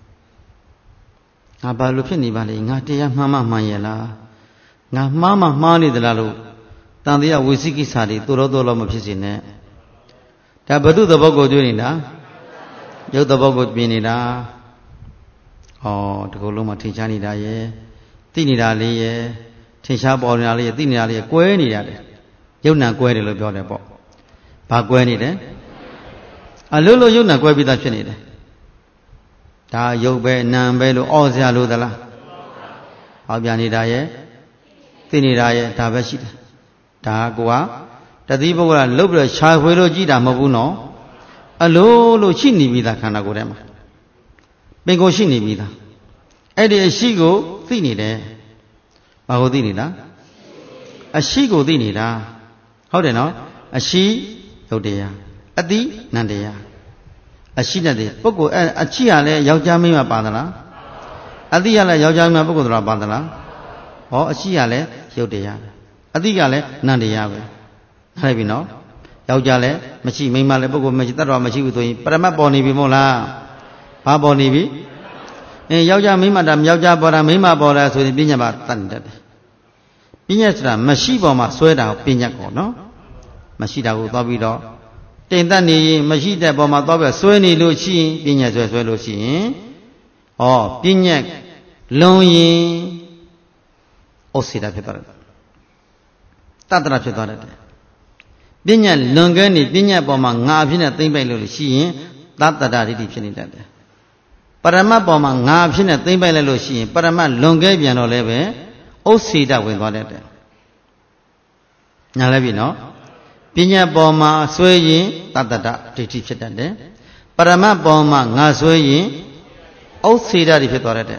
ငါဘာလို့ဖြစ်နေပါလဲငါတရားမှားမှမှန်ရဲ့လားငါမှားမှမှားနေသလားလို့တန်တရားဝိသိကိစ္စတွေတိုးတော့တိုးတော့မဖြစ်စေနဲ့ဒါဘု து သဘောကိုတွေ့နေတာရုပ်သဘောကိုပြင်နေတာဩဒီကုလုံးမှာထင်ရှားနေတာရဲ့သိနေတာလေးရဲ့ထင်ရှားပေါ်နေတာလေးရဲ့သိနေတာလေးရဲ့ကွဲနေတာလေယုံနာကွဲတယ်လို့ပြောတယ်ပေါ့ဘာကွဲနေတယ်အလုံးလုံးယုံနာကွဲပြီးသားဖြစ်နေတယ်ဒါယုတ်ပဲနာမ်ပဲလို့အော်စရာလို့သလားဟောပြနေတာရဲ့သိနေတာရဲ့ဒါပဲရှိတယ်ဒါကွာတတိပုဂ္ဂိုလ်ကလုတ်ပြီးတော့ခြာခွေလို့ကြည့်တာမဟုတ်ဘူးနော်အလုံးလို့ရှိနေပြီးသားခန္ဓာကိုယ်ထဲမှာပင်ကိုရှိနေပြီးသားအဲ့ဒီအရှိကိုသိနေတယ်ဘာကိုသိနေတာအရှိကိုသိနေတာဟုတ်တယ်နော်အရှိယုတ်တရားအတိနန္တရားအရှိနဲ့တည်းပုဂ္ဂိုလ်အဲ့အရှိကလည်းယောက်ျားမင်းမပါသလားအတိကလည်းယောက်ျားမင်းပုဂ္ဂိုလ်တော်ပါသလားဟောအရှိကလည်းယုတ်တရားအတိကလည်းနန္တရားပဲဟုတ်ပြီနော်ယောက်ျားလည်းမရှိမိန်းမလည်းပုဂ္ဂိုလ်မရှိတတ်တော်မရှိဘူးဆိုရင်ပရမတ်ပေါ်နေပြီမို့လားဘာပေါ်နေပြီအင်းယောက်ျားမိန်းမတာယောက်ျားပေါ်တာမိန်းမပေါ်တာဆိုရင်ပညာပါတတ်နေတယ်ပညာဆိုတာမရှိပေါ်မှာဆွဲတာပညာကောနော်မရှိတာကိုသွားပြီးတော့တိမ်တက်နေရင်မရှိတဲ့ပေါ်မှာသွားပြီးဆွဲနေလို့ရှိရင်ပညာဆွဲဆွဲလို့ရှိရင်ဩပညာလွန်ရင်ဩစေတာဖြစ်သွားတယ်တတ္တရဖြစ်သွားတယ်ပညာလွန်ကဲနေပညာပေါ်မှာငါအဖြစ်နဲ့သိမ့်ပိုက်လို့ရှိရင်တတ္တရဒိဋ္ဌိဖြစ်နေတတ်တယ်ပရမတ်ပေါ်မှာငါအဖြစ်နဲ့သိမ့်ပိုက်လိုက်လို့ရှိရင်ပရမတ်လွန်ကဲပြန်တော့လည်းပဲဩစေတဝင်သွားတတ်တယ်ညာလည်းပြီနော်ပညာပေါ်မှာဆွဲရင်တတ္တရဒိဋ္ဌိဖြစ်တတ်တယ်ပရမတ်ပေါ်မှာငါဆွဲရင်ဩစေတတွေဖြစ်သွားတတ်တယ်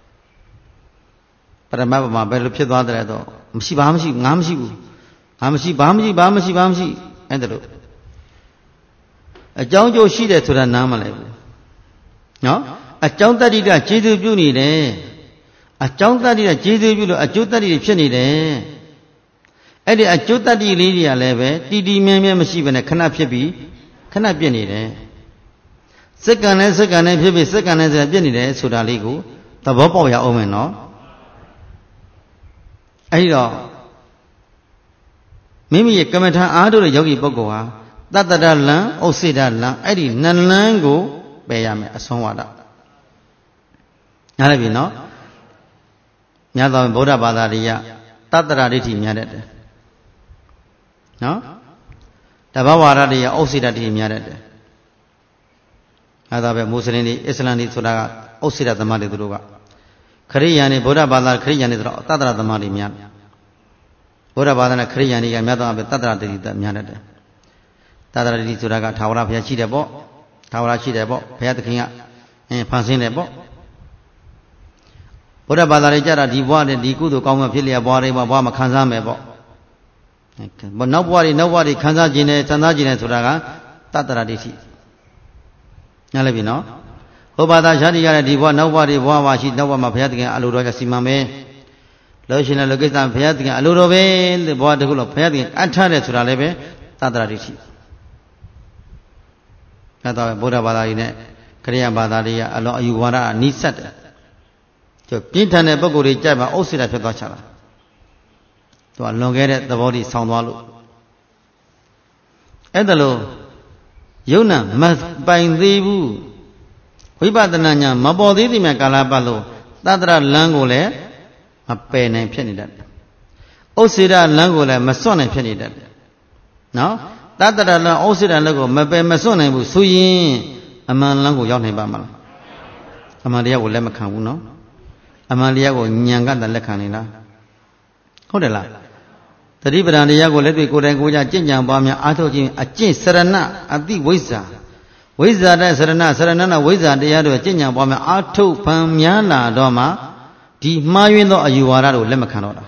ပရမတ်ပေါ်မှာဘယ်လိုဖြစ်သွားတယ်တော့မရှိဘာမရှိငါမရှိဘူးငါမရှိဘာမရှိဘာမရှိဘာမရှိအဲ့ဒါလို့အကြောင်းကျိုးရှိတယ်ဆိုတာနားမလဲဘူးနော်အကြောင်းတတ္တိကကျေစုပြုနေတယ်အကြောင်းတတ္တိကကျေစုပြုလို့အကျိုးတတ္တိဖြစ်နေတယ်အဲ့ဒီအကျိုးတတ္တိလေးတွေကလည်းပဲတီတီမြဲမြဲမရှိဘဲနဲ့ခဏဖြစ်ပြီးခဏပြည့်နေတယ်စက္ကန့်နဲ့စက္ကန့်နဲ့ဖြစ်ပြီးစက္ကန့်နဲ့စက္ကန့်ပြည့်နေတယ်ဆိုတာလေးကိုသဘောပေါက်ရအောင်မယ်နော်အဲ့ဒီတော့မိမိရဲ့ကမ္မထာအားထုတ်တဲ့ယောဂီပုဂ္ဂိုလ်ဟာတတ္တရလံဥစ္စေတလံအဲ့ဒီနလန်းကိုပယ်ရမယ်အဆုံးဝါဒနားလည်ပြီနော်များသောဗုဒ္ဓဘာသာတွေကတတ္တရဒိဋ္ဌိများတတ်တယ်နော်တဘာဝရတွေကဥစ္စေတဒိဋ္ဌိများတတ်တယ်အဲဒါပဲမွတ်စလင်တွေအစ္စလာမ်တွေဆိုတာကဥစ္စေတသမားတွေသူတို့ကခရိယာန်တွေဗုဒ္ဓဘာသာခရိယာန်တွေဆိုတော့တတ္တရသမားတွေများဗုဒ္ဓဘာသာနဲ့ခရိယာန်တွေကများသောအားဖြင့်တတ္တရဒိဋ္ဌိတများတတ်တယ်တတ္တရဒိဋ္ဌိဆိုတာကထာဝရဘုရားရှိတယ်ပေါ့ထာဝရရှိတယ်ပေါ့ဘုရားသခင်ကအင်းဖန်ဆင်းတယ်ပေါ့ဗုဒ္ဓဘာသာတွေကြတာဒီဘဝနဲ့ဒီကုသိုလ်ကောင်းမှဖြစ်လျက်ဘဝတွေမှာဘဝမှာခံစားမယ်ပေါ့နောက်ဘဝတွေနောက်ဘဝတွေခံစားခြင်းနဲ့စံစားခြင်းနဲ့ဆိုတာကတတ္တရဒိဋ္ဌိနားလည်ပြီနော်ဟောဘာသာရှားတိကလည်းဒီဘဝနောက်ဘဝတွေဘဝမှာရှိနောက်ဘဝမှာဘုရားသခင်အလိုတော်ကစီမံမယ်လို့ရှိရင်လည်းကိစ္စဘုရားသခင်အလိုတော်ပဲတဲ့ဘဝတခုလုံးဘုရားသခင်အထားတယ်ဆိုတာလည်းပဲတတ္တရဒိဋ္ဌိအဲတော့ဗုဒ္ဓဘာသာကြီးနဲ့ခရစ်ယာန်ဘာသာတွေကအလောအယူဝါဒအနိစ္စတယ်ကျပြင်းထန်တဲ့ပုဂ္ဂိုလ်တွေကြိုက်မှာဥစ္စေတဖြစ်သွားချတာသူသူကလွန်ခဲ့တဲ့သဘောတည်းဆောင်းသွားလို့အဲ့ဒါလို့ယုံနာမပိုင်သေးဘူးဝိပဿနာညာမပေါ်သေးသည်မြတ်ကာလပတ်လို့သတ္တရလမ်းကိုလည်းမပယ်နိုင်ဖြစ်နေတတ်တယ်။ဥစ္စေရလမ်းကိုလည်းမစွန့်နိုင်ဖြစ်နေတတ်တယ်။နော်သတ္တရလမ်းဥစ္စေရလမ်းကိုမပယ်မစွန့်နိုင်ဘူးဆိုရင်အမှန်လမ်းကိုရောက်နိုင်ပါမလား။အမှန်တရားကိုလက်မခံဘူးနော်။အမှန်တရားကိုဉာဏ်ကတည်းကလက်ခံနေလား။ဟုတ်တယ်လား။တတိပဒံတရားကိုလက်တွေ့ကိုယ်တိုင်ကိုယ်ကြကြင်ကြံပွားများအားထုတ်ခြင်းအကျင့်စရဏအတိဝိဇ္ဇာဝိဇ္ဇာတဲ့စရဏစရဏနာဝိဇ္ဇာတရားတို့ကျင့်ကြံပွားများအာထုတ်ဖန်များလာတော့မှဒီမှားယွင်းသောအယူဝါဒတို့လက်မခံတော့တာ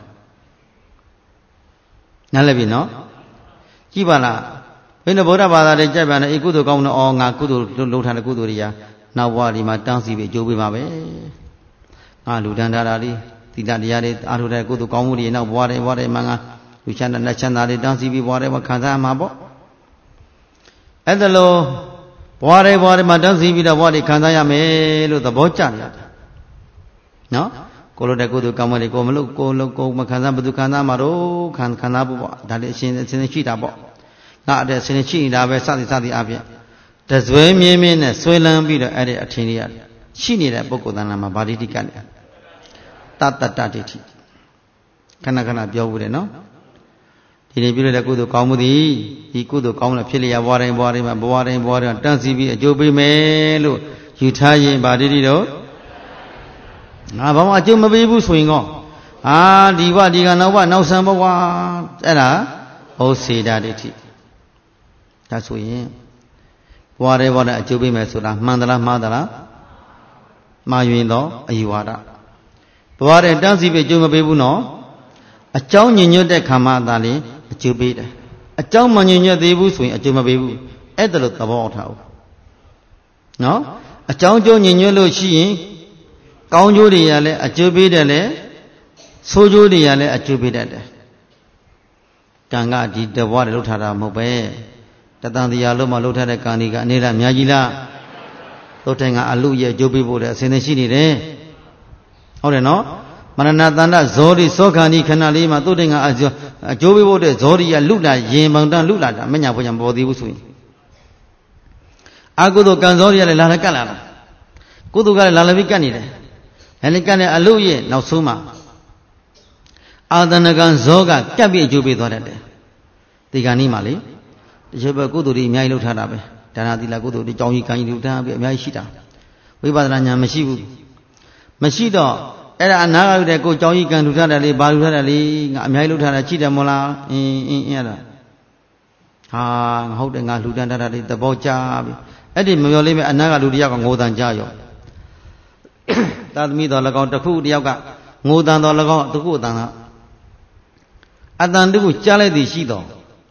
နားလည်ပြီနော်ကြည့်ပါလားဘယ်နဲ့ဗုဒ္ဓဘာသာတွေကြက်ပြန်တယ်အေကုသိုလ်ကောင်းတော့အော်ငါကုသိုလ်လုပ်ထားတဲ့ကုသိုလ်တွေကနောက်ဘဝဒီမှာတန်းစီပြီးအကျိုးပေးပါပဲငါလူတန်းထားတာလေးသီလတရားတွေအာထုတ်တဲ့ကုသိုလ်ကောင်းမှုတွေနောက်ဘဝတွေဘဝတွေမှာငါလူချမ်းတဲ့လက်ချမ်းသာတွေတန်းစီပြီးဘဝတွေမှာခံစားရမှာပေါ့အဲ့ဒါလို့ဘဝတွေဘဝတွေမှာတန်းစီပြီးတော့ဘဝတွေခံစားရမယ်လို့သဘောကျနေတယ်နော်ကိုလိုတဲ့ကုသိုလ်ကောင်းမှုတွေကိုမလို့ကိုလိုကိုမခံစားဘယ်သူခံစားမှာတော့ခံခံစားဖို့ပေါ့ဒါလေးအရှင်အရှင်ရှိတာပေါ့ငါအဲ့ဒါအရှင်ရှိနေတာပဲစသည်စသည်အပြင်တစွဲမြင်းမြင်းနဲ့ဆွဲလန်းပြီးတော့အဲ့ဒီအထင်ကြီးရှိနေတဲ့ပုဂ္ဂိုလ်သဏ္ဍာန်မှာဗာတိတိကနေတတ္တတဒိဋ္ဌိခဏခဏပြောဘူးတယ်နော်ဒီနေ့ပြုတဲ့ကုသိုလ်ကောင်းမှုသည်ဒီကုသိုလ်ကောင်းတဲ့ဖြစ်လျာဘဝတိုင်းဘဝတိုင်းမှာဘဝတိုင်းဘဝတိုင်းတန်းစီပြီးအကျိုးပေးမယ်လို့ယူထားရင်ဗာတိတိတော့ငါဘာမှအကျိုးမပေးဘူးဆိုရင်ကောအာဒီဘဒီကနောက်ဘနောက်ဆံဘဝအဲ့ဒါဩစေတဒိဋ္ဌိဒါဆိုရင်ဘဝတိုင်းဘဝတိုင်းအကျိုးပေးမယ်ဆိုတာမှန်သလားမှားသလားမှားယွင်းသောအယူဝါဒဘဝတိုင်းတန်းစီပြီးအကျိုးမပေးဘူးနော်အကြောင်းညင်ညွတ်တဲ့ခါမှသာလေအကျိုးပေးတယ်အကြောင်းမညင်ညွတ်သေးဘူးဆိုရင်အကျိုးမပေးဘူးအဲ့ဒါလို့သဘောပေါက်ထားဦးနော်အကြောင်းကျိုးညင်ညွတ်လို့ရှိရင်ကောင်းကျိုးတွေရလဲအကျိုးပေးတယ်လေဆိုးကျိုးတွေရလဲအကျိုးပေးတတ်တယ်ကံကဒီတဘွားတွေလှုပ်ထားတာမဟုတ်ပဲတတန်တရားလုံးမလှုပ်ထားတဲ့ကံဒီကအနေနဲ့အများကြီးလားလှုပ်တဲ့ကအလူရဲ့အကျိုးပေးဖို့လည်းအစဉ်သင်းရှိနေတယ်ဟုတ်တယ်နော်မရဏတန္တဇောတိသောခန္ဒီခဏလေးမှာသုတေကအကျိုးပေးဖို့တဲ့ဇောတိကလူလာရင်ပန်တန်လူလာတာမညာဘုံညာမပေါ်သေးဘူးဆိုရင်အကုသိုလ်ကံဇောတိကလည်းလာလည်းကတ်လာတာကုသိုလ်ကလည်းလာလည်းပြီးကတ်နေတယ်အဲလည်းကတ်တဲ့အလုရဲ့နောက်ဆုံးမှာအာသနကံဇောကကတ်ပြီးအကျိုးပေးသွားတတ်တယ်ဒီကနေ့မှလေတချို့ဘကုသိုလ်တွေအများကြီးလုပ်ထားတာပဲဒါနသီလကုသိုလ်တွေကြောင်းကြီးကံကြီးတွေထားပြီးအများကြီးရှိတာဝိပဿနာဉာဏ်မရှိဘူးမရှိတော့အဲ့ဒါအနာဂတ်တဲ့ကိုကြောင်းကြီးကံထူထားတယ်လေဘာထူထားတယ်လေငါအများကြီးလှုပ်ထားတာရှိတယ်မလားအင်းအင်းအဲ့ဒါဟာငါဟုတ်တယ်ငါလှူဒန်းထားတာလေသဘောကျပြီအဲ့ဒီမပြောလေးပဲအနာဂတ်လူတယောက်ကငိုတန်ကြရောသာသမီတော်၎င်းတစ်ခုတယောက်ကငိုတန်တော်၎င်းတစ်ခုအတန်ကအတန်တစ်ခုကြားလိုက်သည်ရှိတော်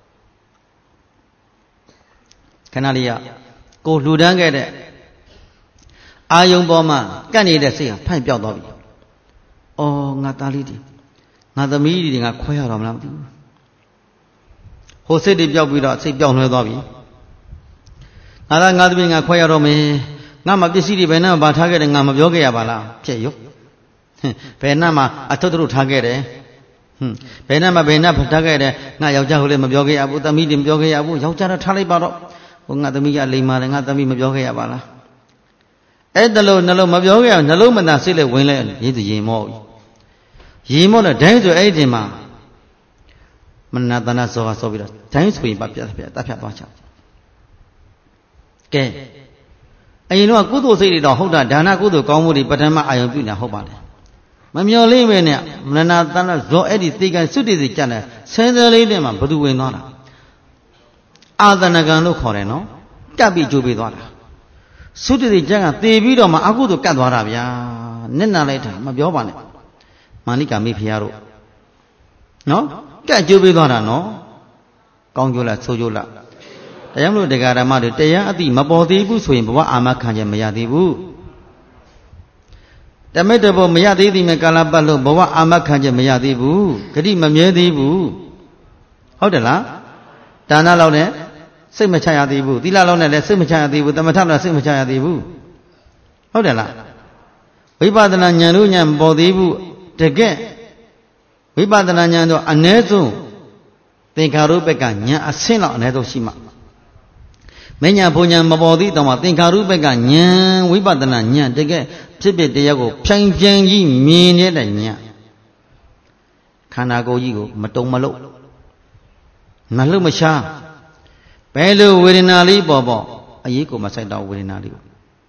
ခဏလေးရကိုလှူဒန်းခဲ့တဲ့အာယုံပေါ်မှာကပ်နေတဲ့စိတ်ဟာဖိုက်ပြောက်သွားပြီအော်ငါသားလေးတွေငါသမီးတွေငါခွဲရတော့မလားမသိဘူးဟိုစိတ်တွေပြောက်ပြီးတော့စိတ်ပြောင်းလဲသွားပြီငါသားငါသမီးငါခွဲရတော့မယ်ငါမှပစ္စည်းတွေဘယ်နှမှာထားခဲ့တယ်ငါမပြောခဲ့ရပါလားဖြစ်ရောဘယ်နှမှာအထုပ်ထုပ်ထားခဲ့တယ်ဟွန်းဘယ်နှမှာဘယ်နှထားခဲ့တယ်ငါယောက်ျားကိုလည်းမပြောခဲ့ရဘူးသမီးတွေမပြောခဲ့ရဘူးယောက်ျားတော့ထားလိုက်ပါတော့ဟိုငါသမီးကလိမ်မာတယ်ငါသမီးမပြောခဲ့ရပါလားအဲ့ဒါလို့နှလုံးမပြောခဲ့ရနှလုံးမသာစိတ်လည်းဝင်လဲရေးသူရင်မော့ရင်မော့တော့ဒိုင်းဆိုအဲ့ဒီမှာမနတနာစောကစောပြီးတော့ဒိုင်းဆိုရင်ပါပြတ်ပြတ်တပ်ဖြတ်သွားချကဲအရင်တော့ကုသိုလ်စိတ်တွေတော့ဟုတ်တာဒါနကုသိုလ်ကောင်းမှုတွေပထမအာယုံပြုနေတာဟုတ်ပါတယ်မမျော်လင့်ပဲနဲ့မနနာတနာဇောအဲ့ဒီသိကံစွတ်တည်စီကြတယ်ဆင်းရဲလေးနဲ့မှဘသူဝင်သွားတာအာသနကံလို့ခေါ်တယ်နော်ကပ်ပြီးကြိုးပေးသွားတာသုတ္တိကျမ်းကသေပြီးတော့မှအကုသိုလ်ကတ်သွားတာဗျာနစ်နာလိုက်တာမပြောပါနဲ့မာနိကာမိဖုရားတို့နော်ကတ်ကြိုးပေးသွားတာနော်ကောင်းကြိုးလားဆိုးကြိုးလားတရားမလို့တရားဓမ္မတွေတရားအတိမပေါ်သေးဘူးဆိုရင်ဘဝအာမခံခြင်းမရသေးဘူးတမိတ်တဘောမရသေးသည်မဲ့ကာလပတ်လို့ဘဝအာမခံခြင်းမရသေးဘူးဂတိမမြဲသေးဘူးဟုတ်တယ်လားဒါနလောက်နဲ့စိတ်မချရသေးဘူးသီလလုံးနဲ့လည်းစိတ်မချရသေးဘူးသမထနဲ့စိတ်မချရသေးဘူးဟုတ်တယ်လားဝိပဿနာဉာဏ်လို့ဉာဏ်မပေါ်သေးဘူးတကယ်ဝိပဿနာဉာဏ်တော့အ ਨੇ ဆုံးသင်္ခါရုပ္ပကဉာဏ်အဆင့်လောက်အ ਨੇ ဆုံးရှိမှမဉဏ်ဘုံဉာဏ်မပေါ်သည့်တောင်မှသင်္ခါရုပ္ပကဉာဏ်ဝိပဿနာဉာဏ်တကယ်ဖြစ်ဖြစ်တရားကိုဖြိုင်ဖြိုင်ကြီးမြင်နေတဲ့ဉာဏ်ခန္ဓာကိုယ်ကြီးကိုမတုံမလို့မလှုပ်မရှားဘယ်လိုဝေဒနာလေးပေါ်ပေါ်အရေးကိုမဆိုင်တော့ဝေဒနာလေးကို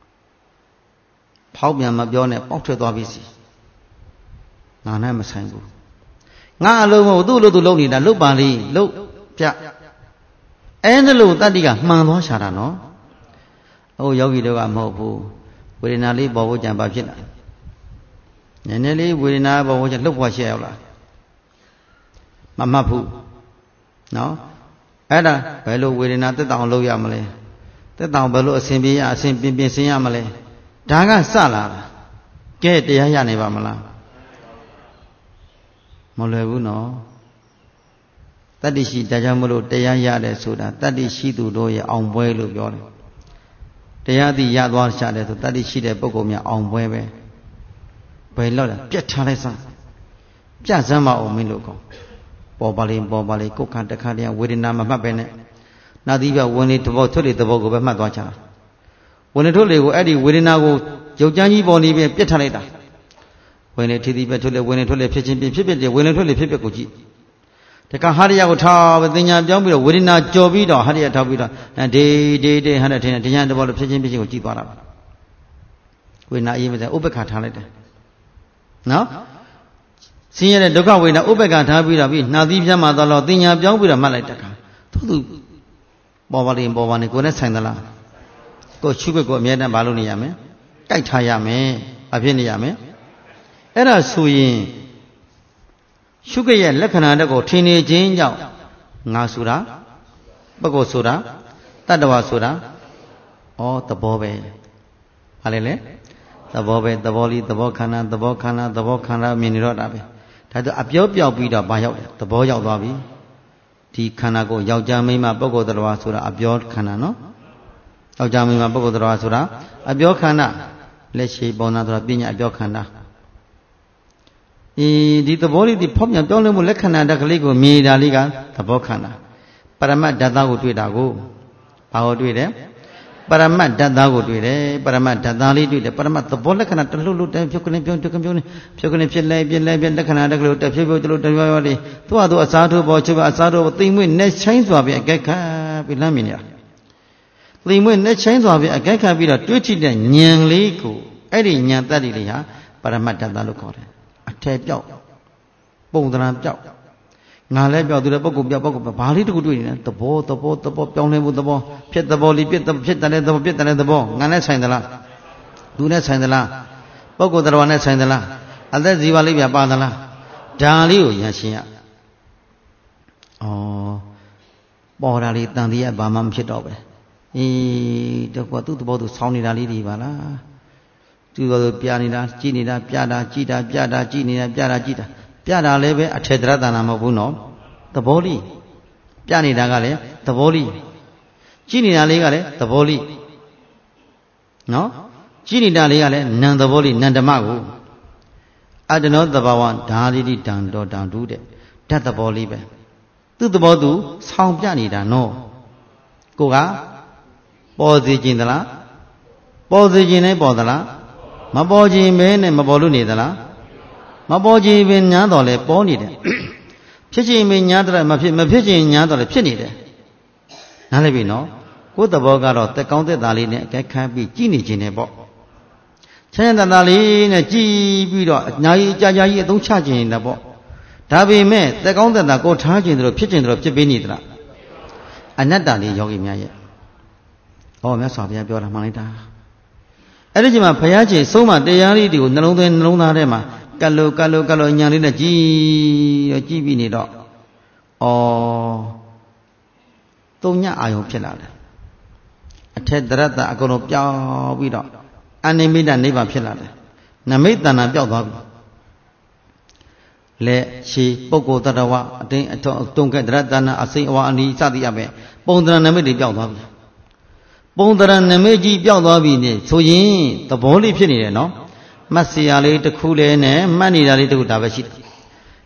ဖောက်ပြန်မပြောနဲ့ပေါက်ထွက်သွားပြီစီငါနဲ့မဆိုင်ဘူးငါအလုံးမဟုတ်သူ့လိုသူလုံးနေတာလုတ်ပါလိလုတ်ပြအဲဒါလို့တတ္တိကမှန်သွားရှာတာနော်အိုးယောဂီတို့ကမဟုတ်ဘူးဝေဒနာလေးပေါ်ဖို့ကြံပါဖြစ်လာနည်းနည်းလေးဝေဒနာပေါ်ဖို့ကြံလှုပ်ဖို့ရှက်ရောက်လာမမှတ်ဘူးနော်အဲ့ဒါဘယ်လိုဝေဒနာတက်တောင်လုပ်ရမလဲတက်တောင်ဘယ်လိုအစဉ်ပြေးရအစဉ်ပြင်းပြင်းဆင်းရမလဲဒါကစလာတာကဲတရားရနေပါမလားမလွယ်ဘူးနော်တတ္တိရှိဒါကြောင့်မလို့တရားရတယ်ဆိုတာတတ္တိရှိသူတို့ရဲ့အောင်ပွဲလို့ပြောတယ်တရားသည်ရသွားချတယ်ဆိုတတ္တိရှိတဲ့ပုဂ္ဂိုလ်များအောင်ပွဲပဲဘယ်လောက်လဲပြတ်ထားလိုက်စမ်းပြတ်စမ်းမအောင်မင်းတို့ကောပေါ်ပါလိပေါ်ပါလိကိုယ်ခန္ဓာတခါတည်းဝေဒနာမမှတ်ပဲနဲ့နာသီးပြဝင်လေတဘောထွက်လေတဘောကိုပဲမှတ်သွားချတာဝင်လေထွက်လေကိုအဲ့ဒီဝေဒနာကိုရုပ်ကြမ်းကြီးပေါ်နေပြီးပြတ်ထားလိုက်တာဝင်လေထီသီးပြထွက်လေဝင်လေထွက်လေဖြစ်ချင်းဖြစ်ဖြစ်ဖြစ်ဝင်လေထွက်လေဖြစ်ဖြစ်ကိုကြည့်တခါဟာရယကိုထားပဲတင်ညာပြောင်းပြီးတော့ဝေဒနာကြော်ပြီးတော့ဟာရယထားပြီးတော့ဒေဒေဒေဟာတဲ့ထင်တယ်တရားတဘောလို့ဖြစ်ချင်းဖြစ်ချင်းကိုကြည့်သွားတာပါဝေဒနာအေးမစဲဥပ္ပခါထားလိုက်တယ်နော်ဆင်းရဲတဲ့ဒုက္ခဝေဒနာဥပ္ပခါထားပြီးတော့ပြီးနှာသီးပြတ်မှတော့တင်ညာပြောင်းပြီးတော့မှတ်လိုက်တခါသူသူပေါ်ပါလိပေါ်ပါနေကိုယ်နဲ့ဆိုင်သလားကိုယ်ရှုခွက်ကိုအမြဲတမ်းမလုပ်နေရမယ်ကြိုက်ထားရမယ်အဖြစ်နေရမယ်အဲ့ဒါဆိုရင်ရှုခွက်ရဲ့လက္ခဏာတက်ကိုထင်နေခြင်းကြောင့်ငါဆိုတာပုဂ္ဂိုလ်ဆိုတာတတ္တဝါဆိုတာဩသဘောပဲဟာလေလေသဘောပဲသဘောလေးသဘောခန္ဓာသဘောခန္ဓာသဘောခန္ဓာမြင်နေတော့တာပဲဒါဆိုအပြောပြောက်ပြီးတော့ဘာရောက်လဲသဘောရောက်သွားပြီဒီခန္ဓာကိုယောက်ျားမိန်းမပုဂ္ဂိုလ်တရားဆိုတာအပြောခန္ဓာနော်ယောက်ျားမိန်းမပုဂ္ဂိုလ်တရားဆိုတာအပြောခန္ဓာလက်ရှိပေါ်နာဆိုတာပညာအပြောခန္ဓာဒီသဘောလေးဒီဖောက်ပြန်ပြောင်းလဲမှုလက္ခဏာတက်ကလေးကိုမြင်တာလေးကသဘောခန္ဓာပရမတ်ဓာတ်သားကိုတွေ့တာကိုဘာကိုတွေ့တယ်ပရမတ်ဓာတ်သားကိုတွေ့တယ်ပရမတ်ဓာတ်သားလေးတွေ့တယ်ပရမတ်သဘောလက္ခဏာတလှုပ်လှုပ်တိုင်းဖြုတ်ကလေးပြုံးပြုတ်ကပြုံးဖြုတ်ကလေးဖြစ်လဲပြလဲပြလက္ခဏာတက်ကလေးတဖြုတ်ဖြုတ်တလို့တရွရွလေးသူ့ဟာသူအစားထိုးပေါ်ချုပ်အစားထိုးသိမ်မွေ့နဲ့ချိုင်းစွာပြီးအကက်ခတ်ပြီးလမ်းမြင်ရသိမ်မွေ့နဲ့ချိုင်းစွာပြီးအကက်ခတ်ပြီးတော့တွေးကြည့်တဲ့ဉာဏ်လေးကိုအဲ့ဒီဉာဏ်တတ္တိလေးဟာပရမတ်ဓာတ်သားလို့ခေါ်တယ်အထက်ပြောက်ပုံသဏ္ဍာန်ပြောက်ငါလည်းပြောက်သူလည်းပုဂ္ဂိုလ်ပြောက်ပုဂ္ဂိုလ်ဘာလေးတခုတွေ့နေလဲသဘောသဘောသဘောပြောင်းလဲမှုသဘောဖြစ်သဘောလေးဖြစ်ဖြစ်တယ်သဘောဖြစ်တယ်သဘောငါနဲ့ဆိုင်သလားသူနဲ့ဆိုင်သလားပုဂ္ဂိုလ်တရားနဲ့ဆိုင်သလားအသက်ဇီဝလေးပြပါသလားဒါလေးကိုရရှင်းရဩပေါ်တာလေးတန်တရားဘာမှမဖြစ်တော့ပဲအေးတော့ကသူ့သဘောသူဆောင်းနေတာလေးဒီပါလားသူ့သဘောသူပြနေတာကြည်နေတာပြတာကြည်တာပြတာကြည်နေတာပြတာကြည်တာပြတာလည်းပဲအထေတရတနာမဟုတ်ဘူးနော်သဘောလေးပြနေတာကလည်းသဘောလေးကြည်နေတာလေးကလည်းသဘောလေးနော်ကြည်နေတာလေးကလည်းနံသဘောလေးနံဓမ္မကိုအတ္တနောသဘာဝဓာလိတိတံတော်တံတူတဲ့ဓာတ်သဘောလေးပဲသူ့သဘောသူဆောင်းပြနေတာနော်ကိုကပေါ်စေခြင်းသလားပေါ်စေခြင်းနဲ့ပေါ်သလားမပေါ်ခြင်းပဲနဲ့မပေါ်လို့နေသလားမပေါ်ခြင်းပင်ညာတော်လဲပေါ်နေတယ်ဖြစ်ခြင်းပင်ညာတော်မဖြစ်မဖြစ်ခြင်းညာတော်လဲဖြစ်နေတယ်နားလည်ပြီနော်ကိုယ်သဘောကတော့တက်ကောင်းတက်သားလေးနဲ့အကဲခမ်းပြီးကြည်နေခြင်းနဲ့ပေါ့ချမ်းသာသားလေးနဲ့ကြည်ပြီးတော့အညာကြီးကြာကြာကြီးအသုံးချခြင်းနဲ့ပေါ့ဒါပေမဲ့တက်ကောင်းတက်သားကိုထားခြင်းတို့ဖြစ်ခြင်းတို့ဖြစ်ပေးနေသလားအနတ္တလေးယောဂီများရဲ့ဟောမြတ်စွာဘုရားပြောတာမှန်လိုက်တာအဲ့ဒီချိန်မှာဘုရားရှင်ဆုံးမတရားလေးတွေကိုနှလုံးသွင်းနှလုံးသားထဲမှာကတ်လို့ကတ်လို့ကတ်လို့ညာလေးနဲ့ကြည်ရောကြည်ပြီးနေတော့ဩသုံးညအာယုံဖြစ်လာတယ်အထက်တရတ္တအကုန်လုံးပြောင်းပြီးတော့အနိမိတနိဗ္ဗာန်ဖြစ်လာတယ်နမိတ်တဏ္ဍာပျောက်သွားပြီလက်ခြေပုဂ္ဂိုလ်တ attva အတင်းအထုံးတုံကဲတရတ္တနာအစိမ့်အဝါအနီစသည်အပဲပုံသဏ္ဍာန်နမိတ်တွေပျောက်သွားပြီပုံသဏ္ဍာန်နမိတ်ကြီးပျောက်သွားပြီနေဆိုရင်သဘောလေးဖြစ်နေတယ်နော်မှတ်စရာလေးတစ်ခုလေးနဲ့မှတ်နေတာလေးတစ်ခုဒါပဲရှိတယ်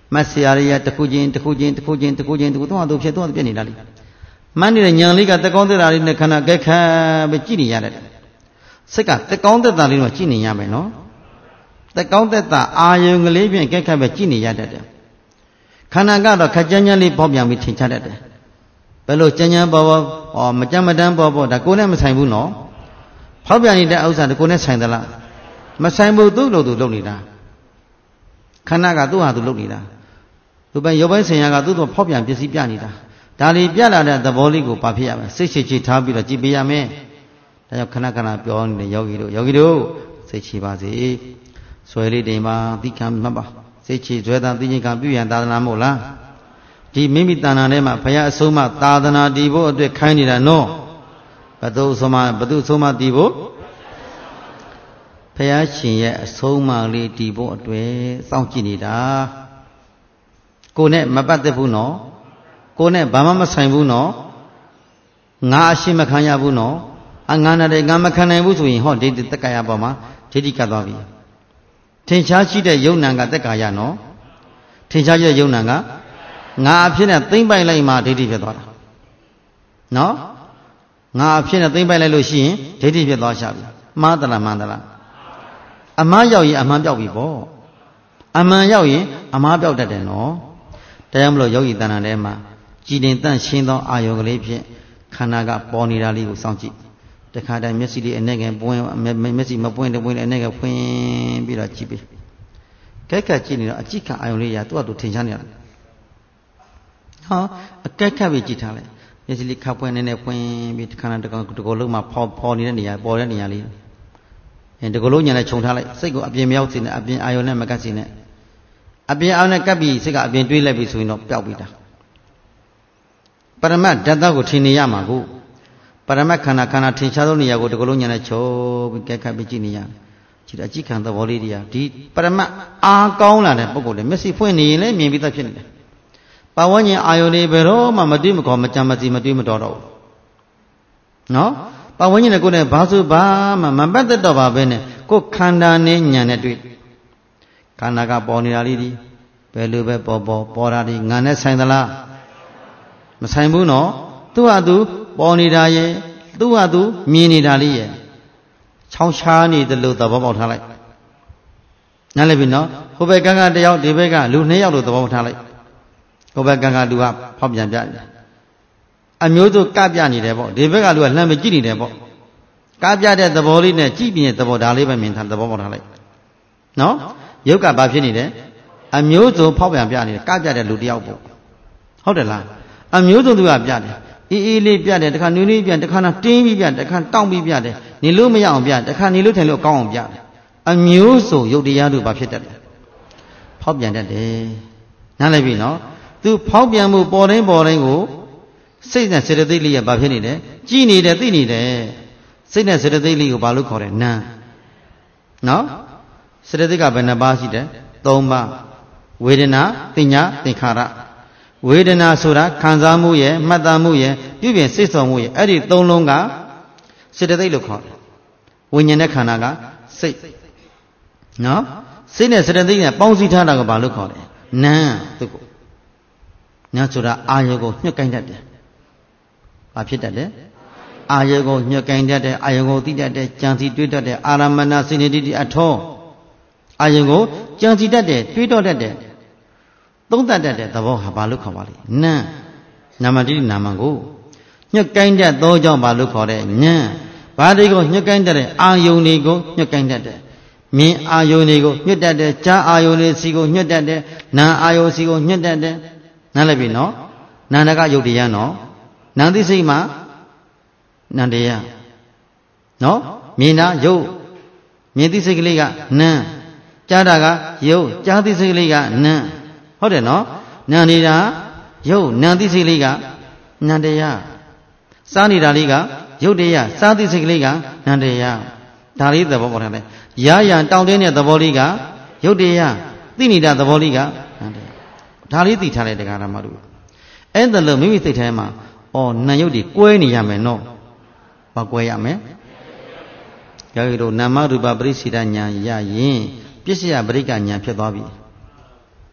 မတ်ဆရာရတခုချင်းတခုချင်းတခုချင်းတခုချင်းတခုတော့တော့ဖြစ်တော့ပြနေလားလေမန်းနေတဲ့ညာလေးကတက်ကောင်းတက်တာလေးနဲ့ခန္ဓာကြက်ခတ်ပြီးကြည့်နေရတယ်စိတ်ကတက်ကောင်းတက်တာလေးတော့ကြည့်နေရမယ်နော်တက်ကောင်းတက်တာအာယုံကလေးဖြင့်ကြက်ခတ်ပဲကြည့်နေရတတ်တယ်ခန္ဓာကတော့ခက်ကြမ်းကြမ်းလေးပေါက်ပြန်ပြီးထင်ရှားတတ်တယ်ဘယ်လိုကြမ်းကြမ်းပေါ်ပေါ်ဟောမကြမ်းမတမ်းပေါ်ပေါ်ဒါကိုယ်နဲ့မဆိုင်ဘူးနော်ဖောက်ပြန်နေတဲ့ဥစ္စာတကိုယ်နဲ့ဆိုင်သလားမဆိုင်ဘူးသူ့လိုသူလုပ်နေတာခန္ဓာကသူ့ဟာသူလုပ်နေတာသူပဲရုပ်ပိုင်းဆင်ညာကသူ့တော့ဖောက်ပြန်ပစ္စည်းပြနေတာဒါလေးပြလာတဲ့သဘောလေးကိုပါဖြစ်ရမယ်စိတ်ချချထားပြီးတော့ကြည်ပေးရမယ်ဒါကြောင့်ခဏခဏပြောနေတဲ့ယောဂီတို့ယောဂီတို့စိတ်ချပါစေဆွဲလေးတင်ပါသိခံမှတ်ပါစိတ်ချဇွဲတာသိဉ္ဇကပြုရန်သာသနာမို့လားဒီမိမိတဏ္ဍာထဲမှာဘုရားအဆုံးအမသာသနာတည်ဖို့အတွက်ခိုင်းနေတာနော်ဘသူအဆုံးအမဘသူအဆုံးအမတည်ဖို့ဘုရားရှင်ရဲ့အဆုံးအမလေးတည်ဖို့အတွက်စောင့်ကြည့်နေတာကိုယ်နဲ့မပတ်သက်ဘူးနော်ကိုယ်နဲ့ဘာမှမဆိုင်ဘူးနော်ငါအရှိမခံရဘူးနော်အငါနဲ့ငါမခံနိုင်ဘူးဆိုရင်ဟောဒိဋ္ဌိတက္ကရာပေါ်မှာဒိဋ္ဌိကပ်သွားပြီထင်ရှားရှိတဲ့ယုံနာကတက္ကာယနော်ထင်ရှားရှိတဲ့ယုံနာကငါအဖြစ်နဲ့သိမ့်ပိုက်လိုက်မှဒိဋ္ဌိဖြစ်သွားတာနော်ငါအဖြစ်နဲ့သိမ့်ပိုက်လိုက်လို့ရှိရင်ဒိဋ္ဌိဖြစ်သွားရှာပြီမှားသလားမှန်သလားအမှားရောက်ရင်အမှန်ပြောက်ပြီပေါ့အမှန်ရောက်ရင်အမှားပြောက်တတ်တယ်နော်တရားမလို့ယောဂီတဏ္ဍာထဲမှာကြည်တင်တန့်ရှင်းသောအာယုံကလေးဖြင့်ခန္ဓာကပေါ်နေတာလေးကိုစောင့်ကြည့်တခါတည်းမျက်စိလေးအနဲ့ငယ်ပွင့်မျက်စိမပွင့်တဲ့ပွင့်တဲ့အနဲ့ငယ်ဖွင့်ပြီးတော့ကြည့်ပြီးကဲကဲကြည့်နေတော့အကြည့်ခံအာယုံလေးရသူ့အတူထင်ရှားနေတယ်ဟောအကဲခတ်ပြီးကြည့်ထားလိုက်မျက်စိလေးခပ်ပွင့်နေနေဖွင့်ပြီးခန္ဓာတကောင်တကောလုံးမှာပေါ်ပေါ်နေတဲ့နေရာပေါ်တဲ့နေရာလေးအဲတကောလုံးညာနဲ့ခြုံထားလိုက်စိတ်ကိုအပြင်မရောက်စေနဲ့အပြင်အာယုံနဲ့မကပ်စေနဲ့အပြင်အာယုံနဲ့ကပ်ပြီးစိတ်ကအပြင်တွေးလိုက်ပြီးဆိုရင်တော့ပျောက်ပြီးတာပရမတ်ဓာတ်ကိုထင်နေရမှာကိုပရမတ်ခန္ဓာခန္ဓာထင်ရှားသောနေရာကိုတကလုံးညာနဲ့ချုပ်ပြီးကဲခတ်ပြီးကြည့်နေရကြည့်အကြည့်ခံသဘောလေးတွေကဒီပရမတ်အားကောင်းလာတဲ့ပုဂ္ဂိုလ်တွေမျက်စိဖွင့်နေရင်လည်းမြင်ပြီးသားဖြစ်နေတယ်ပဝန်းကျင်အာယုန်တွေဘယ်တော့မှမတွေးမခေါ်မကြမ်းမစီမတွေးမတော်တော့ဘူးနော်ပဝန်းကျင်နဲ့ကိုယ်နဲ့ဘာဆိုဘာမှမပတ်သက်တော့ပါပဲနဲ့ကိုယ်ခန္ဓာနဲ့ညာနဲ့တွေ့ခန္ဓာကပေါ်နေတာလေးဒီဘယ်လိုပဲပေါ်ပေါ်ပေါ်တာဒီငါနဲ့ဆိုင်သလားမဆိုင်ဘူးနော်သူ့ဟာသူပေါ်နေတာရဲ့သူ့ဟာသူမြင်နေတာလေးရဲ့ချောင်းချားနေတယ်လို့သဘောပေါက်ထားလိုက်နားလည်ပြီနော်ဟိုဘက်ကကတယောက်ဒီဘက်ကလူနှစ်ယောက်လို့သဘောပေါက်ထားလိုက်ဟိုဘက်ကကလူကဖောက်ပြန်ပြတယ်အမျိုးစုကပြနေတယ်ပေါ့ဒီဘက်ကလူကလှမ်းမကြည့်နေတယ်ပေါ့ကပြတဲ့သဘောလေးနဲ့ကြည့်ပြတဲ့သဘောဒါလေးပဲမြင်ထားသဘောပေါက်ထားလိုက်နော်ယုတ်ကဘာဖြစ်နေတယ်အမျိုးစုဖောက်ပြန်ပြနေတယ်ကပြတဲ့လူတယောက်ပေါ့ဟုတ်တယ်လားအမျိုးစုသူကပြတယ်အေးအေးလေးပြတယ်တခါနွေးနွေးပြတခါတော့တင်းပြီးပြတခါတောင့်ပြီးပြတယ်နေလို့မရအောင်ပြတခါနေလို့ထိုင်လို့ကောင်းအောင်ပြတယ်အမျိုးစုယုတ်တရားတို့ဘာဖြစ်တတ်လဲဖောက်ပြန်တတ်တယ်နားလည်ပြီနော်သူဖောက်ပြန်မှုပေါ်တိုင်းပေါ်တိုင်းကိုစိတ်နဲ့စေတသိက်လေးရဘာဖြစ်နေတယ်ကြည်နေတယ်သိနေတယ်စိတ်နဲ့စေတသိက်လေးကိုဘာလို့ခေါ်လဲနာနော်စေတသိက်ကဘယ်နှပါးရှိတယ်သုံးပါးဝေဒနာသိညာသင်္ခါရဝေဒနာဆိုတာခံစားမှုရဲ့မှတ်သားမှုရဲ့ပြုပြင်စိတ်ဆောင်မှုရဲ့အဲ့ဒီသုံးလုံးကစေတသိက်လို့ခေါ်တယ်ဝိညာဉ်နဲ့ခန္ဓာကစိတ်နော်စိတ်နဲ့စေတသိက်နဲ့ပေါင်းစည်းထားတာကဘာလို့ခေါ်လဲနာသူကိုနာဆိုတာအာယုကိုညှို့ကိုင်းတတ်တယ်ဘာဖြစ်တတ်လဲအာယုကိုညှို့ကိုင်းတတ်တယ်အာယုကိုသိတတ်တယ်ကြံစီတွေးတတ်တယ်အာရမဏစိနေတိတိအထောအာယုကိုကြံစီတတ်တယ်တွေးတော့တတ်တယ်သုံးသပ်တတ်တဲ့သဘောဟာဘာလို့ခေါ်ပါလဲနံနာမတိနာမကိုညှက်ကိုင်းတတ်သောကြောင့်ဘာလို့ခေါ်တဲ့ညံဘာတွေကိုညှက်ကိုင်းတတ်တဲ့အာယုန်တွေကိုညှက်ကိုင်းတတ်တဲ့မြင်အာယုန်တွေကိုညှက်တတ်တဲ့ကြားအာယုန်တွေစီကိုညှက်တတ်တဲ့နာအာယုန်စီကိုညှက်တတ်တဲ့နားလည်ပြီနော်နာန္ဒကယုတ်တရားနော်နန္တိစိတ်မှာနန္တရားနော်မြင်တာယုတ်မြင်သိစိတ်ကလေးကနံကြားတာကယုတ်ကြားသိစိတ်ကလေးကနံဟုတ်တယ်နော်နာနေတာယုတ်နာသိစိတ်လေးကနန္တရားစားနေတာလေးကယုတ်တရားစားသိစိတ်ကလေးကနန္တရားဒါလေးသဘောပေါက်ထားတယ်ရာရန်တောင်းတင်းတဲ့သဘောလေးကယုတ်တရားသိနေတာသဘောလေးကနန္တရားဒါလေးသိထားတဲ့တရားဓမ္မတို့အဲ့ဒါလို့မိမိစိတ်ထဲမှာအော်နာယုတ်တွေကွဲနေရမယ်နော်ဘာကွဲရမလဲယောဂီတို့နာမရူပပရိစ္ဆေဒဉာဏ်ရရင်ပစ္စယပရိက္ခဉာဏ်ဖြစ်သွားပြီ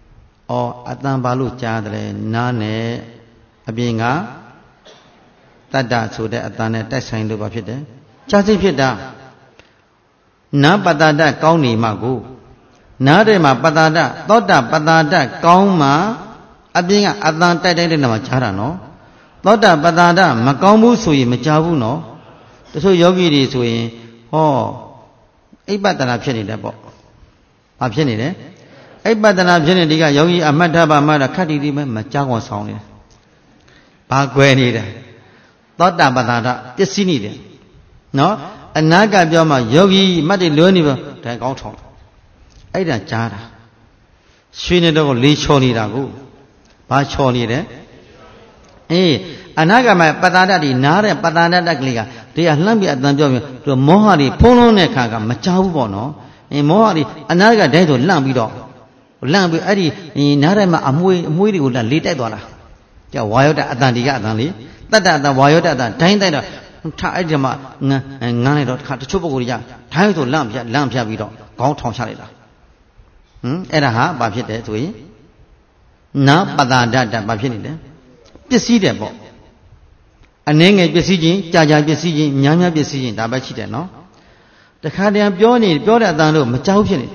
or Atan Balu Chadre, Nane, Abinga, Tada, so that Atane, that sign of Pita. Chasi Pita. Na Patada, Kauni Magu. Narema Patada, Tota Patada, Kauma, Abinga, Atan Tade Namachara, Tota Patada, Makamu Sui, Machavu, no. So Yogi is we, oh, a batana penny the book. A penny, eh? A batana penny, the Yogi, a Mataba Mada Kadi, Machago sound. Bagwani, Tota Patada, just seen it. No, a Naga Yama, Yogi, Madi Luniva, take out home. I don't chara. Swinado Lee Choni Ragu. Ba Choni, eh? Eh, Anagama Patada di Nare Patada da Gliga. They are Lambi at Namjo to Mohari, Polo Nekaga, Machavuno, and Mohari, Anaga Dedo Lambido. Lambi Adi, in Narema Amui, Muri would have lit Edora. The wild Adandiga Dali, that the wild at time that Tajama and Nanidot cut to Chuburia, time to Lampia, Lampia Vido, Gaunt Shalida. Hm, Edaha, Bapete, we now Patada, Bapinide. Decidable. A name is besieging, Jaja besieging, Yama besieging, Dabachita, no? The Kadian Bioni, Bioda Dano, Machaukin.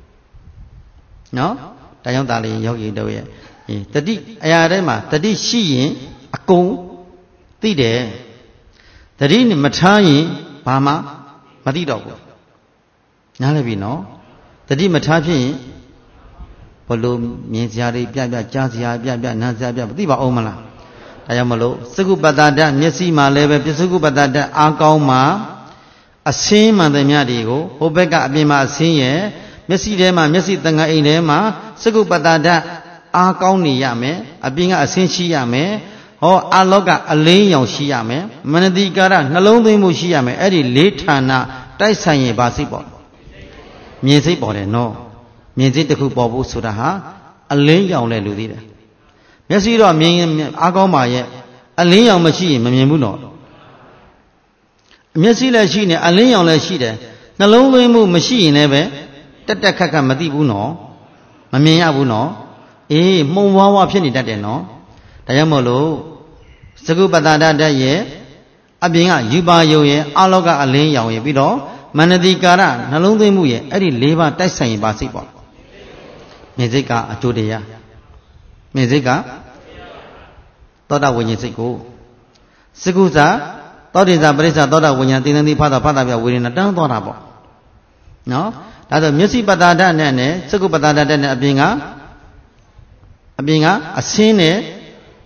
No? Tayantali, Yogi, the way. The D. Ayarema, the D. Shi, a co, the day. The D. Matai, Pama, Madido. Nalabino. The D. Matapi, Polo, Miziari, Piabia, Jazia, Piabia, Nazabia, Diva Omala. Ayamalo, Sugu Badada, Messi Maleve, Pisugu Badada, Akauma, a sim and the Miadigo, Obeka Abima Sinye, Messi Dema, Messi Tanga Inema, Sugu Badada, Akauni Yame, Abinga Asinchi Yame, or Aloga Alayon Shiame, Manadi Gara, Nalonde Mushiame, Eddie Litana, Taisaye Basibo. Music body, no. Music the Kubobu Sudaha, Alayon Ludida. Yes, you are mean Agoma, a leon machine, Mamuno. Messila Shine, a leon Lashide, the lonely moon machine ever, Tataka Madibuno, Mamia Buno, eh, Mowa Penny that no, Tayamolo, Sagubada Daye, Abinga, Yuba Yoye, Aloga Alain Yawe Bido, Manadi Gara, Nalonde Muye, Eddie Leva, Tassan Basibo. Mezica, a Judea. Mezica. Toda when you say go. Siguza, Todisa Brisa, Toda when you didn't part of Patavia within a down Torabo. No? That's a music Patada Nene, Sigu Patada Nene Abinga, Abinga, a sine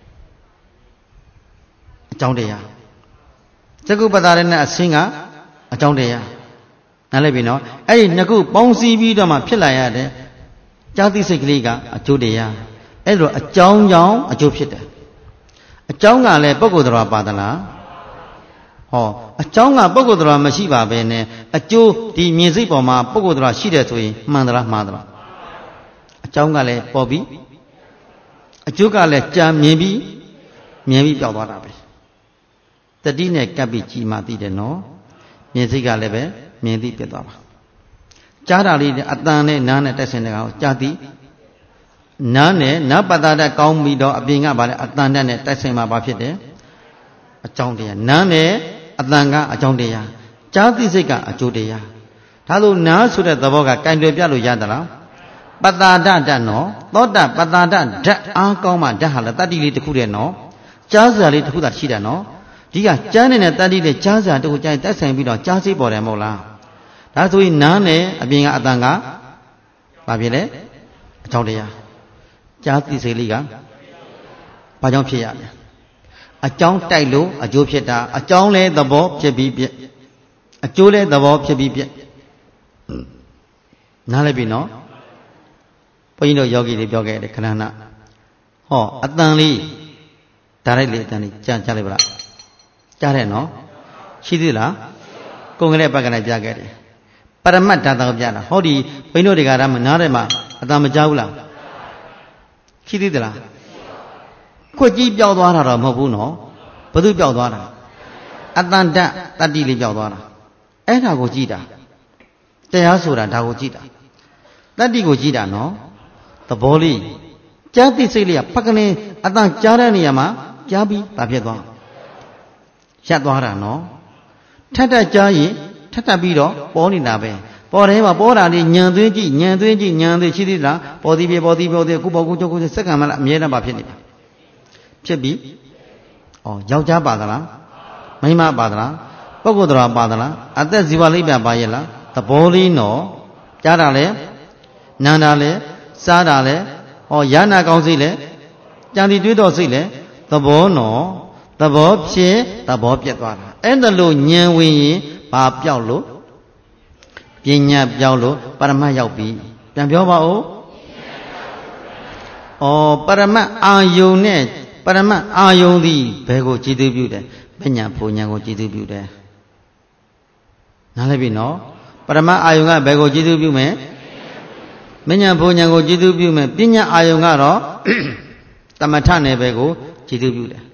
Jondea. Sigu Patada a singer, a Jondea. Nalebino, eh, Naku, Bonsi Vidoma, Pilaya, Jati Sikliga, a Judea. Edro, a Jong Yong, a Jupiter. A Jonga le Bogodra Badala. Oh, a Jonga Bogodra Mashiba Bene, a Jew, the Mizipoma, Bogodra Shidetui, Mandra Madra. A Jonga le Bobby, a Juga le Jam, maybe, maybe Pawarabe. The Dine Cabichi Mati de no, Miziga leve, Medi Pedava. Charali, Atane, Nana Tessenao, Jati. Nane, Napada Kaumido, Abinga, but Atana, Tassima Bafide, a Chondia. Nane, Atanga, a Chondia. Chati Sika, a Judea. Talu now so that the Voga kind of Yalu Yadala. Patada no, Loda, Patada, Ankoma, Dahala, Tadi to Kudeno, Chaza lit Huda Shidano, Dia, Janin and Tadi the Chaza to Jai Tassan Bido, Chazi Boremola. That's we Nane, Abinga Atanga, Babile, a Chondia. Jati Seliga, Pajon Pia. A Chong Tailo, a Jopeta, a Chong le the Bob Chebi, a Jule the Bob Chebi. Nalabino, Pino Yogi the Yoga the Kanana. Oh, Atani, directly Tani, Jan Chalibra. Jareno, Shidila, Kongre Bagana Jagari. Paramata Jana, Hodi, Pino de Garam, Narema, Adamajaula. Kidila. Could ye Bialdwana Mabuno? Padu Bialdwana. Atanda, Tadili Bialdwana. And Agojida. Teasura Dagojida. That Digojida, no? The Boli. ကြားသိစိတ်လေးကဖက်ကလေးအတန်ကြားတဲ့နေရာမှာကြားပြီးဘာဖြစ်သွားရပ်သွားတာနော်ထက်တက်ကြားရင်ထက်တက်ပြီးတော့ပေါ်နေတာပဲပေါ်တယ်မှာပေါ်တာလေးညံသွင်းကြည့်ညံသွင်းကြည့်ညံသွင်းရှိသေးလားပေါ်သည်ပြေပေါ်သည်ပေါ်သည်ခုပေါ်ခုကြောက်ခုစက္ကန့်မှလည်းအမြဲတမ်းပါဖြစ်နေတာဖြစ်ပြီးဩယောက်ျားပါသလားမိန်းမပါသလားပုဂ္ဂိုလ်တော်ပါသလားအသက်ဇီဝလိပ်ပြပါရဲ့လားသဘောလေးနော်ကြားတာလဲနားတာလဲစားတာလဲဟောရနာကောင်းစိတ်လဲကြံစီတွေးတော်စိတ်လဲသဘောနော်သဘောဖြစ်သဘောပြတ်သွားတာအဲ့ဒါလို့ဉာဏ်ဝင်ရင်ဘာပြောက်လို့ပညာပြောက်လို့ပရမတ်ရောက်ပြီပြန်ပြောပါဦးဩပရမတ်အာယုန်နဲ့ပရမတ်အာယုန်သည်ဘယ်ကိုကြည်သူပြုတယ်ပညာဘုံဉာဏ်ကိုကြည်သူပြုတယ်နားလည်ပြီနော်ပရမတ်အာယုန်ကဘယ်ကိုကြည်သူပြုမယ်ပညာဘုံဉာဏ်ကိုကြည်သူပြုမယ်ပညာအာယုန်ကတော့တမထနယ်ဘယ်ကိုကြည်သူပြုတယ်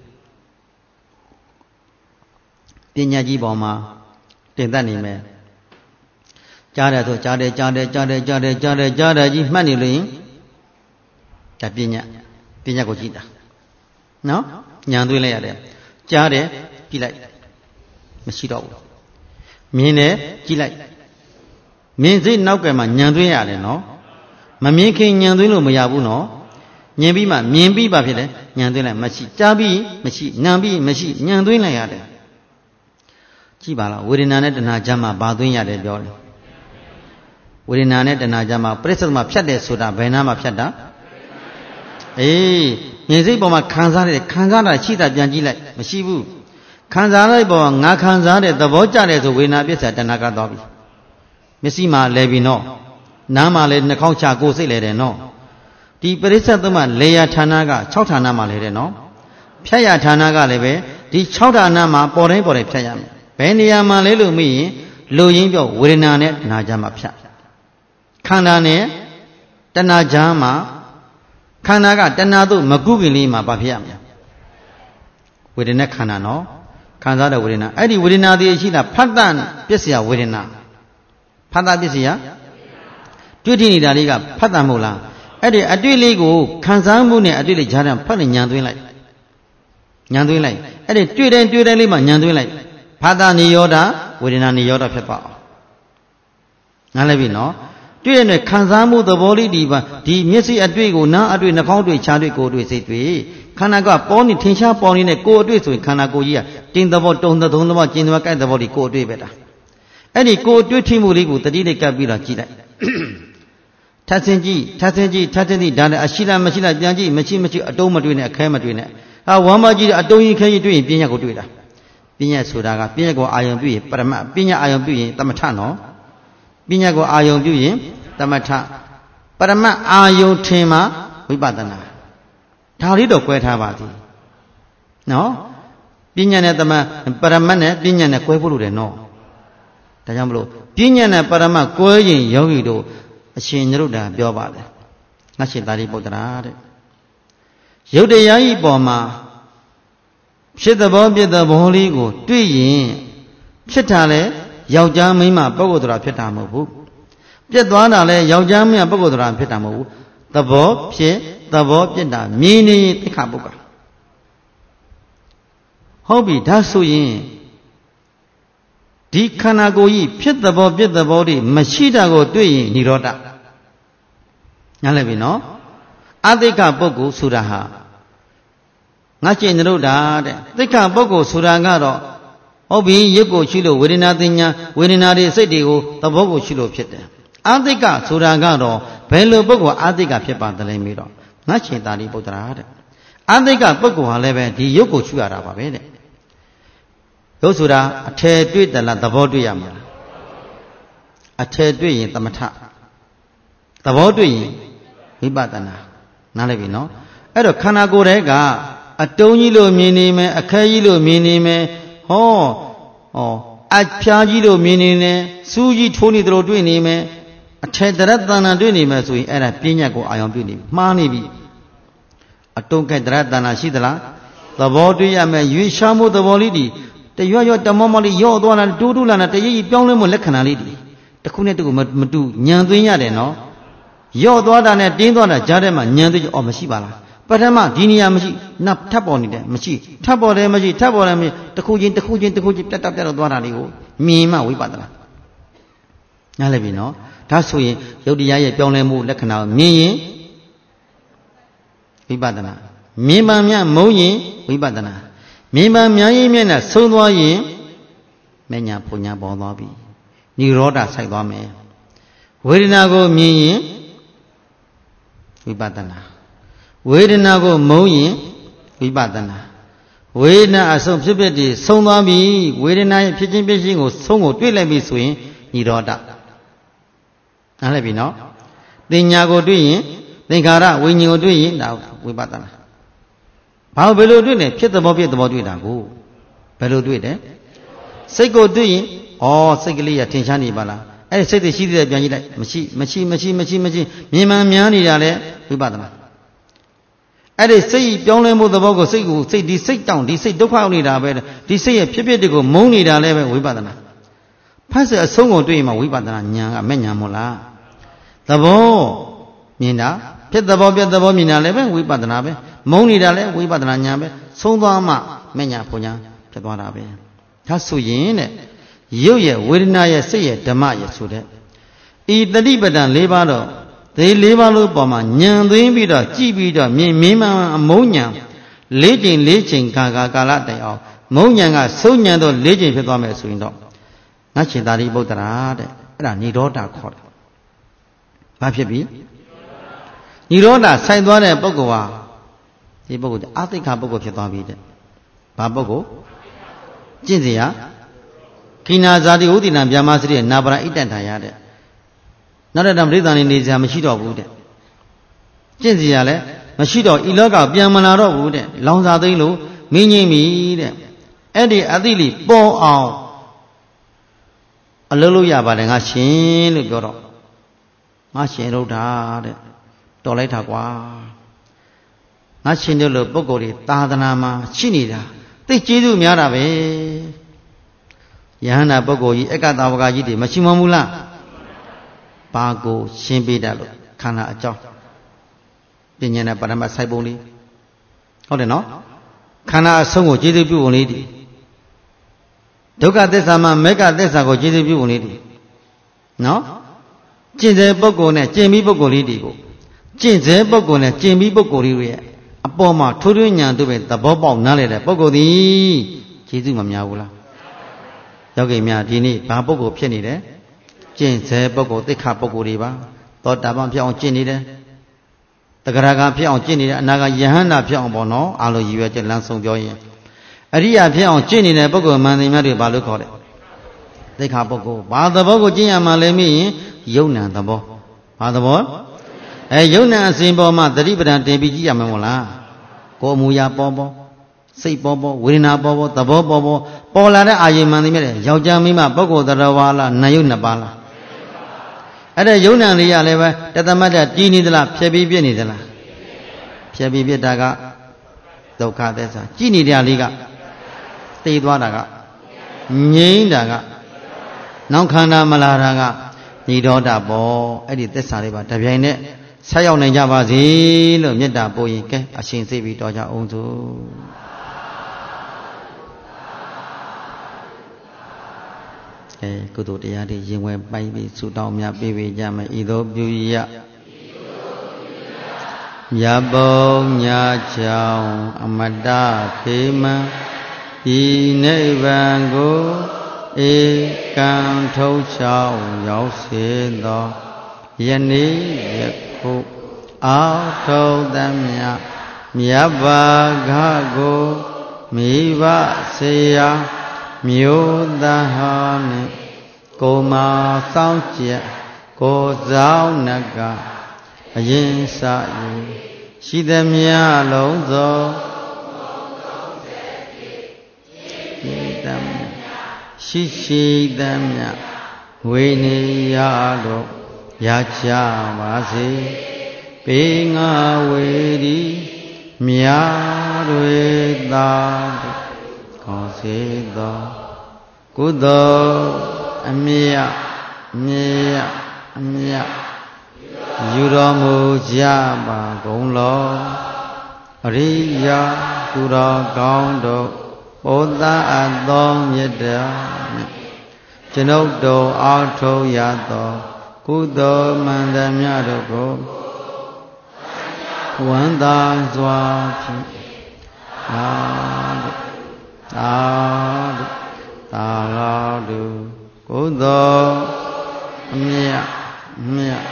ပညာကြီးပေါ်မှာတင်တတ်နေမယ်ကြားတယ်ဆိုကြားတယ်ကြားတယ်ကြားတယ်ကြားတယ်ကြားတယ်ကြားတယ်ကြီးမှတ်နေလို့ရင်ဒါပညာပညာကိုကြည့်တာနော်ဉာဏ်သွင်းလိုက်ရတယ်ကြားတယ်ကြည့်လိုက်မရှိတော့ဘူးမြင်တယ်ကြည့်လိုက်မြင်စိတ်နောက်ကမှဉာဏ်သွင်းရတယ်နော်မမြင်ခင်ဉာဏ်သွင်းလို့မရဘူးနော်မြင်ပြီးမှမြင်ပြီးပါဖြစ်တယ်ဉာဏ်သွင်းလိုက်မရှိကြားပြီးမရှိနားပြီးမရှိဉာဏ်သွင်းလိုက်ရတယ်ကြည့်ပါလားဝေဒနာနဲ့တဏှာကြားမှာဘာသွင်းရတယ်ပြောတယ်ဝေဒနာနဲ့တဏှာကြားမှာပရိစ္ဆေသမဖြတ်တယ်ဆိုတာဘယ်နာမှာဖြတ်တာအေးမြင်စိတ်ပေါ်မှာခံစားတယ်ခံစားတာရှိတာပြန်ကြည့်လိုက်မရှိဘူးခံစားလိုက်ပေါ်မှာငါခံစားတဲ့သဘောကျတယ်ဆိုဝေဒနာပစ္စယတဏှာကသွားပြီမျက်စိမှာလဲပြီနော်နားမှာလဲနှာခေါင်းချကိုယ်စိတ်လဲတယ်နော်ဒီပရိစ္ဆေသမလေယာဌာနက၆ဌာနမှာလဲတယ်နော်ဖြတ်ရဌာနကလည်းပဲဒီ၆ဌာနမှာပေါ်တိုင်းပေါ်တိုင်းဖြတ်ရမယ်ဘယ်နေရာမှာလဲလို့မေးရင်လူရင်းပြောဝေဒနာနဲ့တဏှာကြားမှာဖြတ်ခန္ဓာနဲ့တဏှာကြားမှာခန္ဓာကတဏှာတို့မကုခင်လေးမှာဘာဖြစ်ရမလဲဝေဒနာခန္ဓာနော်ခံစားတဲ့ဝေဒနာအဲ့ဒီဝေဒနာတည်းရှိတာဖတ်တပစ္စယဝေဒနာဖတ်တပစ္စယတွေ့ထိနေတာလေးကဖတ်တမဟုတ်လားအဲ့ဒီအတွေ့လေးကိုခံစားမှုနဲ့အတွေ့လေးကြားတယ်ဖတ်နေညံသွင်းလိုက်ညံသွင်းလိုက်အဲ့ဒီတွေ့တိုင်းတွေ့တိုင်းလေးမှာညံသွင်းလိုက်ဖတ်တနိရောဓဝေဒနာနိရောဓဖြစ်သွားအောင်ငါလည်းပြီနော်တွေ့တဲ့ခံစားမှုသဘောလေးဒီပါဒီမျက်စိအတွေ့ကိုနားအတွေ့နှာခေါင်းတွေ့ခြားတွေ့ကိုယ်တွေ့စိတ်တွေ့ခန္ဓာကပေါ်နေထင်ရှားပေါ်နေတဲ့ကိုယ်အတွေ့ဆိုရင်ခန္ဓာကိုယ်ကြီးကတင်းသဘောတုံသုံးသဘောကျင်သဘောကြိုက်သဘောဒီကိုယ်အတွေ့ပဲတာအဲ့ဒီကိုယ်အတွေ့ထိမှုလေးကိုတတိလေးကပ်ပြီးတော့ကြည့်လိုက်ထပ်ဆင်းကြည့်ထပ်ဆင်းကြည့်ထပ်ဆင်းကြည့်ဒါနဲ့အရှိလားမရှိလားပြန်ကြည့်မရှိမရှိအတုံးမတွေ့နဲ့အခဲမတွေ့နဲ့ဟာဝမ်းမကြည့်အတုံးကြီးခဲကြီးတွေ့ရင်ပညာကိုတွေ့တာပညာဆိုတာကပညာကိုအာယုံပြုရင်ပရမတ်ပညာအာယုံပြုရင်တမထနော်ပညာကိုအာယုံပြုရင်တမထပရမတ်အာယုံထင်မှဝိပဿနာဒါလေးတော့꿰ထားပါသည်နော်ပညာနဲ့တမပရမတ်နဲ့ပညာနဲ့꿰ဖို့လို့တယ်နော်ဒါကြောင့်မလို့ပညာနဲ့ပရမတ်꿰ရင်ယောဂီတို့အရှင်ညရုဒ္ဓပြောပါတယ်ငါရှင်သာရိပုတ္တရာတဲ့ယုတ်တရားဤပေါ်မှာဖြစ်သဘောပြသဘောလေးကိုတွေ့ရင်ဖြစ်တာလဲယောက်ျားမိန်းမပုဂ္ဂိုလ်တော်ဖြစ်တာမဟုတ်ဘူးပြတ်သွားတာလဲယောက်ျားမိန်းမပုဂ္ဂိုလ်တော်ဖြစ်တာမဟုတ်ဘူးသဘောဖြစ်သဘောပြတ်တာမြင်နေသိက္ခာပုဂ္ဂိုလ်ဟုတ်ပြီဒါဆိုရင်ဒီခန္ဓာကိုယ်ကြီးဖြစ်သဘောပြတ်သဘောတွေမရှိတာကိုတွေ့ရင်និရောဓညားလည်းပြီနော်အသိက္ခပုဂ္ဂိုလ်ဆိုတာဟာငါကျင့်တို့တာတဲ့သိက္ခပုဂ္ဂိုလ်ဆိုတာကတော့ဟုတ်ပြီရုပ်ကိုရှိလို့ဝေဒနာသိညာဝေဒနာတွေစိတ်တွေကိုသဘောကိုရှိလို့ဖြစ်တယ်အသိက္ခဆိုတာကတော့ဘယ်လိုပုဂ္ဂိုလ်အသိက္ခဖြစ်ပါတယ်လဲမေးတော့ငါရှင်သာရိပုတ္တရာတဲ့အသိက္ခပုဂ္ဂိုလ်ဟာလည်းပဲဒီရုပ်ကိုရှုရတာပါပဲတဲ့ရုပ်ဆိုတာအထယ်တွေ့တယ်လားသဘောတွေ့ရမှာလားအထယ်တွေ့ရင်သမထသဘောတွေ့ရင်ဝိပဿနာနားလည်ပြီနော်အဲ့တော့ခန္ဓာကိုယ်ရဲ့ကအတုံးကြီးလို့မြင်နေမယ်အခဲကြီးလို့မြင်နေမယ်ဟောဟောအဖျားကြီးလို့မြင်နေတယ်စူးကြီးထိုးနေတယ်လို့တွေ့နေမယ်အထယ်တရတဏ္ဍာတွေ့နေမယ်ဆိုရင်အဲ့ဒါပညာကိုအာရုံပြုနေပြီမှားနေပြီအတုံးကဲတရတဏ္ဍာရှိသလားသဘောတွေ့ရမယ်ရွေးရှားမှုသဘောလေးဒီတရွရွတမောမောလေးရော့သွားလာတူးတူးလာလာတရည်ပြောင်းလဲမှုလက္ခဏာလေးဒီတစ်ခုနဲ့တစ်ခုမတူညံသွင်းရတယ်နော်ရော့သွားတာနဲ့တင်းသွားတာကြားထဲမှာညံသေးအော်မရှိပါလားပထမဒီနေရာမရှိနပ်ထပ်ပေါ်နေတယ်မရှိထပ်ပေါ်တယ်မရှိထပ်ပေါ်တယ်မရှိတစ်ခုချင်းတစ်ခုချင်းတစ်ခုချင်းပြတ်တက်ပြတ်တော့သွားတာလေးကိုမြင်မှဝိပဿနာနားလည်ပြီနော်ဒါဆိုရင်ယုတ်တရားရဲ့ပြောင်းလဲမှုလက္ခဏာကိုမြင်ရင်ဝိပဿနာမြင်မှမြမုံရင်ဝိပဿနာမြင်မှမြရင်မျက်နှာဆုံးသွားရင်မညာပူညာပေါ်သွားပြီនិရောဓဆိုင်သွားမယ်ဝေဒနာကိုမြင်ရင်ဝိပဿနာဝေဒနာကိုမုံရင်ဝိပဿနာဝေဒနာအဆုံးဖြစ်ဖြစ်တည်ဆုံးသွားပြီဝေဒနာရဲ့ဖြစ်ချင်းဖြစ်ချင်းကိုဆုံးကိုတွေ့လိုက်ပြီဆိုရင်និရောဓနားလည်ပြီနော်တင်ညာကိုတွေ့ရင်သင်္ခါရဝိညာဉ်ကိုတွေ့ရင်ဒါဝိပဿနာဘာဘယ်လိုတွေ့လဲဖြစ်သဘောဖြစ်သဘောတွေ့တာကိုဘယ်လိုတွေ့တယ်စိတ်ကိုတွေ့ရင်ဩစိတ်ကလေးရထင်ရှားနေပါလားအဲ့ဒီစိတ်တွေရှိသေးတယ်ပြန်ကြည့်လိုက်မရှိမရှိမရှိမရှိမရှိမြင်မှန်များနေတာလေဝိပဿနာအဲ့ဒီစိတ်ပြောင်းလဲမှုသဘောကိုစိတ်ကိုစိတ်ဒီစိတ်တောင်းဒီစိတ်ဒုက္ခရောက်နေတာပဲဒီစိတ်ရဲ့ဖြစ်ဖြစ်တွေကိုမုန်းနေတာလည်းပဲဝိပဿနာဖတ်စအဆုံးကိုတွေ့ရင်မှဝိပဿနာဉာဏ်ကမဲ့ဉာဏ်မို့လားသဘောမြင်တာဖြစ်သဘောပြသဘောမြင်တာလည်းပဲဝိပဿနာပဲမုန်းနေတာလည်းဝိပဿနာဉာဏ်ပဲဆုံးသွားမှမဲ့ဉာဏ်ပုံဉာဏ်ဖြစ်သွားတာပဲဒါဆိုရင်တဲ့ရုပ်ရဲ့ဝေဒနာရဲ့စိတ်ရဲ့ဓမ္မရဲ့ဆိုတဲ့ဤတတိပဒံ၄ပါးတော့ဒီ၄ပါးလို့ပေါ်မှာဉာဏ်သွင်းပြီးတော့ကြည့်ပြီးတော့မြင်မင်းမှန်အမုန်းဉာဏ်၄ချိန်၄ချိန်ခါခါကာလတိုင်အောင်မုန်းဉာဏ်ကဆုံးဉာဏ်တော့၄ချိန်ဖြစ်သွားမယ်ဆိုရင်တော့ငါရှင်သာရိပုတ္တရာတဲ့အဲ့ဒါនិရောဓခေါ်တယ်ဘာဖြစ်ပြီនិရောဓဆိုင်သွားတဲ့ပုဂ္ဂိုလ်ဟာဒီပုဂ္ဂိုလ်အာသိက္ခပုဂ္ဂိုလ်ဖြစ်သွားပြီတဲ့ဘာပုဂ္ဂိုလ်ကျင့်စရာခိနာဇာတိဥဒိနာဗျာမစရိနာပရဣတ္တထာယတဲ့နောက်တဲ့တံပရိသန်နေနေစရာမရှိတော့ဘူးတဲ့ကျင့်စရာလည်းမရှိတော့ဤလောကပြန်မလာတော့ဘူးတဲ့လောင်စာသိမ့်လို့မင်းငိမ့်ပြီတဲ့အဲ့ဒီအသိလိပေါ်အောင်အလုံးလို့ရပါတယ်ငါရှင်လို့ပြောတော့ငါရှင်တို့တာတဲ့တော်လိုက်တာကွာငါရှင်တို့လိုပုဂ္ဂိုလ်တွေသာသနာမှာရှိနေတာသိကျေးဇူးများတာပဲယဟန္တာပုဂ္ဂိုလ်ကြီးအက္ကတာဝကကြီးတွေမရှိမဘူးလားဘာကိုရှင်းပေးတတ်လို့ခန္ဓာအကြောင်းပညာနဲ့ပရမတ်ဆိုင်ပုံလေးဟုတ်တယ်နော်ခန္ဓာအဆုံးကိုကျေးဇူးပြုပုံလေးဒီဒုက္ခသစ္စာမှာမေဃသစ္စာကိုကျေးဇူးပြုပုံလေးဒီနော်ကျင့်စေပုဂ္ဂိုလ်နဲ့ကျင့်ပြီးပုဂ္ဂိုလ်လေးတွေကိုကျင့်စေပုဂ္ဂိုလ်နဲ့ကျင့်ပြီးပုဂ္ဂိုလ်လေးတွေရဲ့အပေါ်မှာထိုးထွင်းဉာဏ်တို့ပဲသဘောပေါက်နားလည်တဲ့ပုဂ္ဂိုလ်သည်ကျေးဇူးမများဘူးလားယောဂီများဒီနေ့ဘာပုဂ္ဂိုလ်ဖြစ်နေတယ်ကျင့်စေပုဂ္ဂိုလ်သိက္ခာပုဂ္ဂိုလ်တွေပါသောတာပန်ဖြစ်အောင်ကျင့်နေတယ်တဂရကဖြစ်အောင်ကျင့်နေတယ်အနာဂယဟန္တာဖြစ်အောင်ပေါ့နော်အာလိုရည်ရွယ်ချက်လမ်းဆုံးပြောရင်အရိယာဖြစ်အောင်ကျင့်နေတဲ့ပုဂ္ဂိုလ်မှန်တယ်များတွေဘာလို့ခေါ်လဲသိက္ခာပုဂ္ဂိုလ်ဘာသဘောကိုကျင့်ရမှလဲမင်းရင်ယုံ nant သဘောဘာသဘောအဲယုံ nant အစဉ်ပေါ်မှာသတိပဋ္ဌာန်တင်ပြီးကြည့်ရမှာမို့လားကိုယ်အမူအရာပေါ်ပေါ်စိတ်ပေါ်ပေါ်ဝေဒနာပေါ်ပေါ်သဘောပေါ်ပေါ်ပေါ်လာတဲ့အာယုံမှန်တယ်မြဲတယ်ယောက်ျားမိန်းမပုဂ္ဂိုလ်တရားဝါလားနာယုတ်နှစ်ပါးလားအဲ့ဒါယုံ nant လေးရလည်းပဲတသမတ်တတည်နေသလားဖြည့်ပြီးပြည့်နေသလားဖြည့်ပြီးပြည့်တာကဒုက္ခသစ္စာကြည်နေတဲ့လေးကသိသွားတာကငြိမ်းတာကနောက်ခန္ဓာမလာတာကនិရောဓပေါ့အဲ့ဒီသစ္စာလေးပါတပြိုင်နက်ဆက်ရောက်နိုင်ကြပါစေလို့မေတ္တာပို့ရင်ကဲအရှင်စိတ်ပြီးတော်ကြအောင်စို့အဲကုသိုလ်တရားတွေရင်ဝယ်ပိုင်ပြီးဆုတောင်းများပေးပေးကြမယ်ဤသို့ပြုရမြတ်ဘုံညာချောင်းအမတခေမံဤနိဗ္ဗာန်ကိုဧကံထုံးချောင်းရောက်စေသောယနေ့ယခုအာထုံးသမျှမြတ်ဘာဂကိုမိဘဆေယမျိုးသားဟာနှင့်ကိုမာစောင့်ကြက်ကိုဆောင်နကအရင်စယူရှိသမျှလုံးသောရှိရှိသမျှဝိနည်းရတို့ရချပါစေပေငါဝေဒီမြာတွေသာကောင်းစေသောကုသိုလ်အမြတ်မြတ်အမြတ်ယူတော်မူကြပါကုန်လောအရိယာသူတော်ကောင်းတို့ဩသာအပ်သောမေတ္တာကျွန်ုပ်တို့အားထုတ်ရသောကုသိုလ်မှန်သမျှတို့ကိုဝန္တာစွာဖြင့်သာဓုသာဓုသာဓုကုသိုလ်အမြတ်မြတ်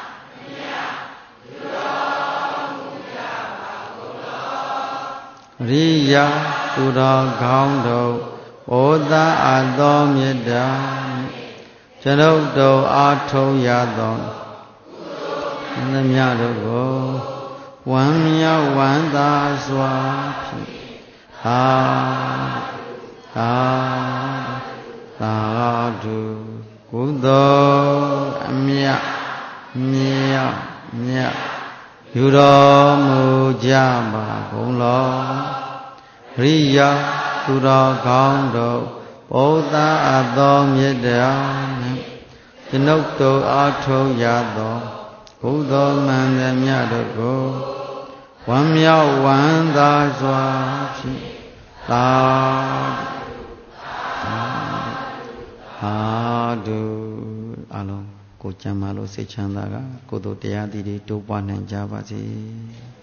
ရိယာသူတော်ကောင်းတို့ဩသာအပ်သောမေတ္တာကျွန်ုပ်တို့အားထုတ်ရသောသမျှတို့ကိုဝမ်းမြောက်ဝမ်းသာစွာဖြင့်သာသာသာဓုကုသိုလ်အမြတ်မြတ်မြတ်ယူတော်မူကြပါကုန်လောရိယာသူတော်ကောင်းတို့ဩသာအပ်သောမေတ္တာနှင့်ကျွန်ုပ်တို့အားထုတ်ရသောကုသိုလ်မှန်သမျှတို့ကိုဝမ်းမြောက်ဝမ်းသာစွာဖြင့်သာသာဓုအလုံးကိုကျမ်းမာလို့စိတ်ချမ်းသာကကုသိုလ်တရားသီးတွေတိုးပွားနိုင်ကြပါစေ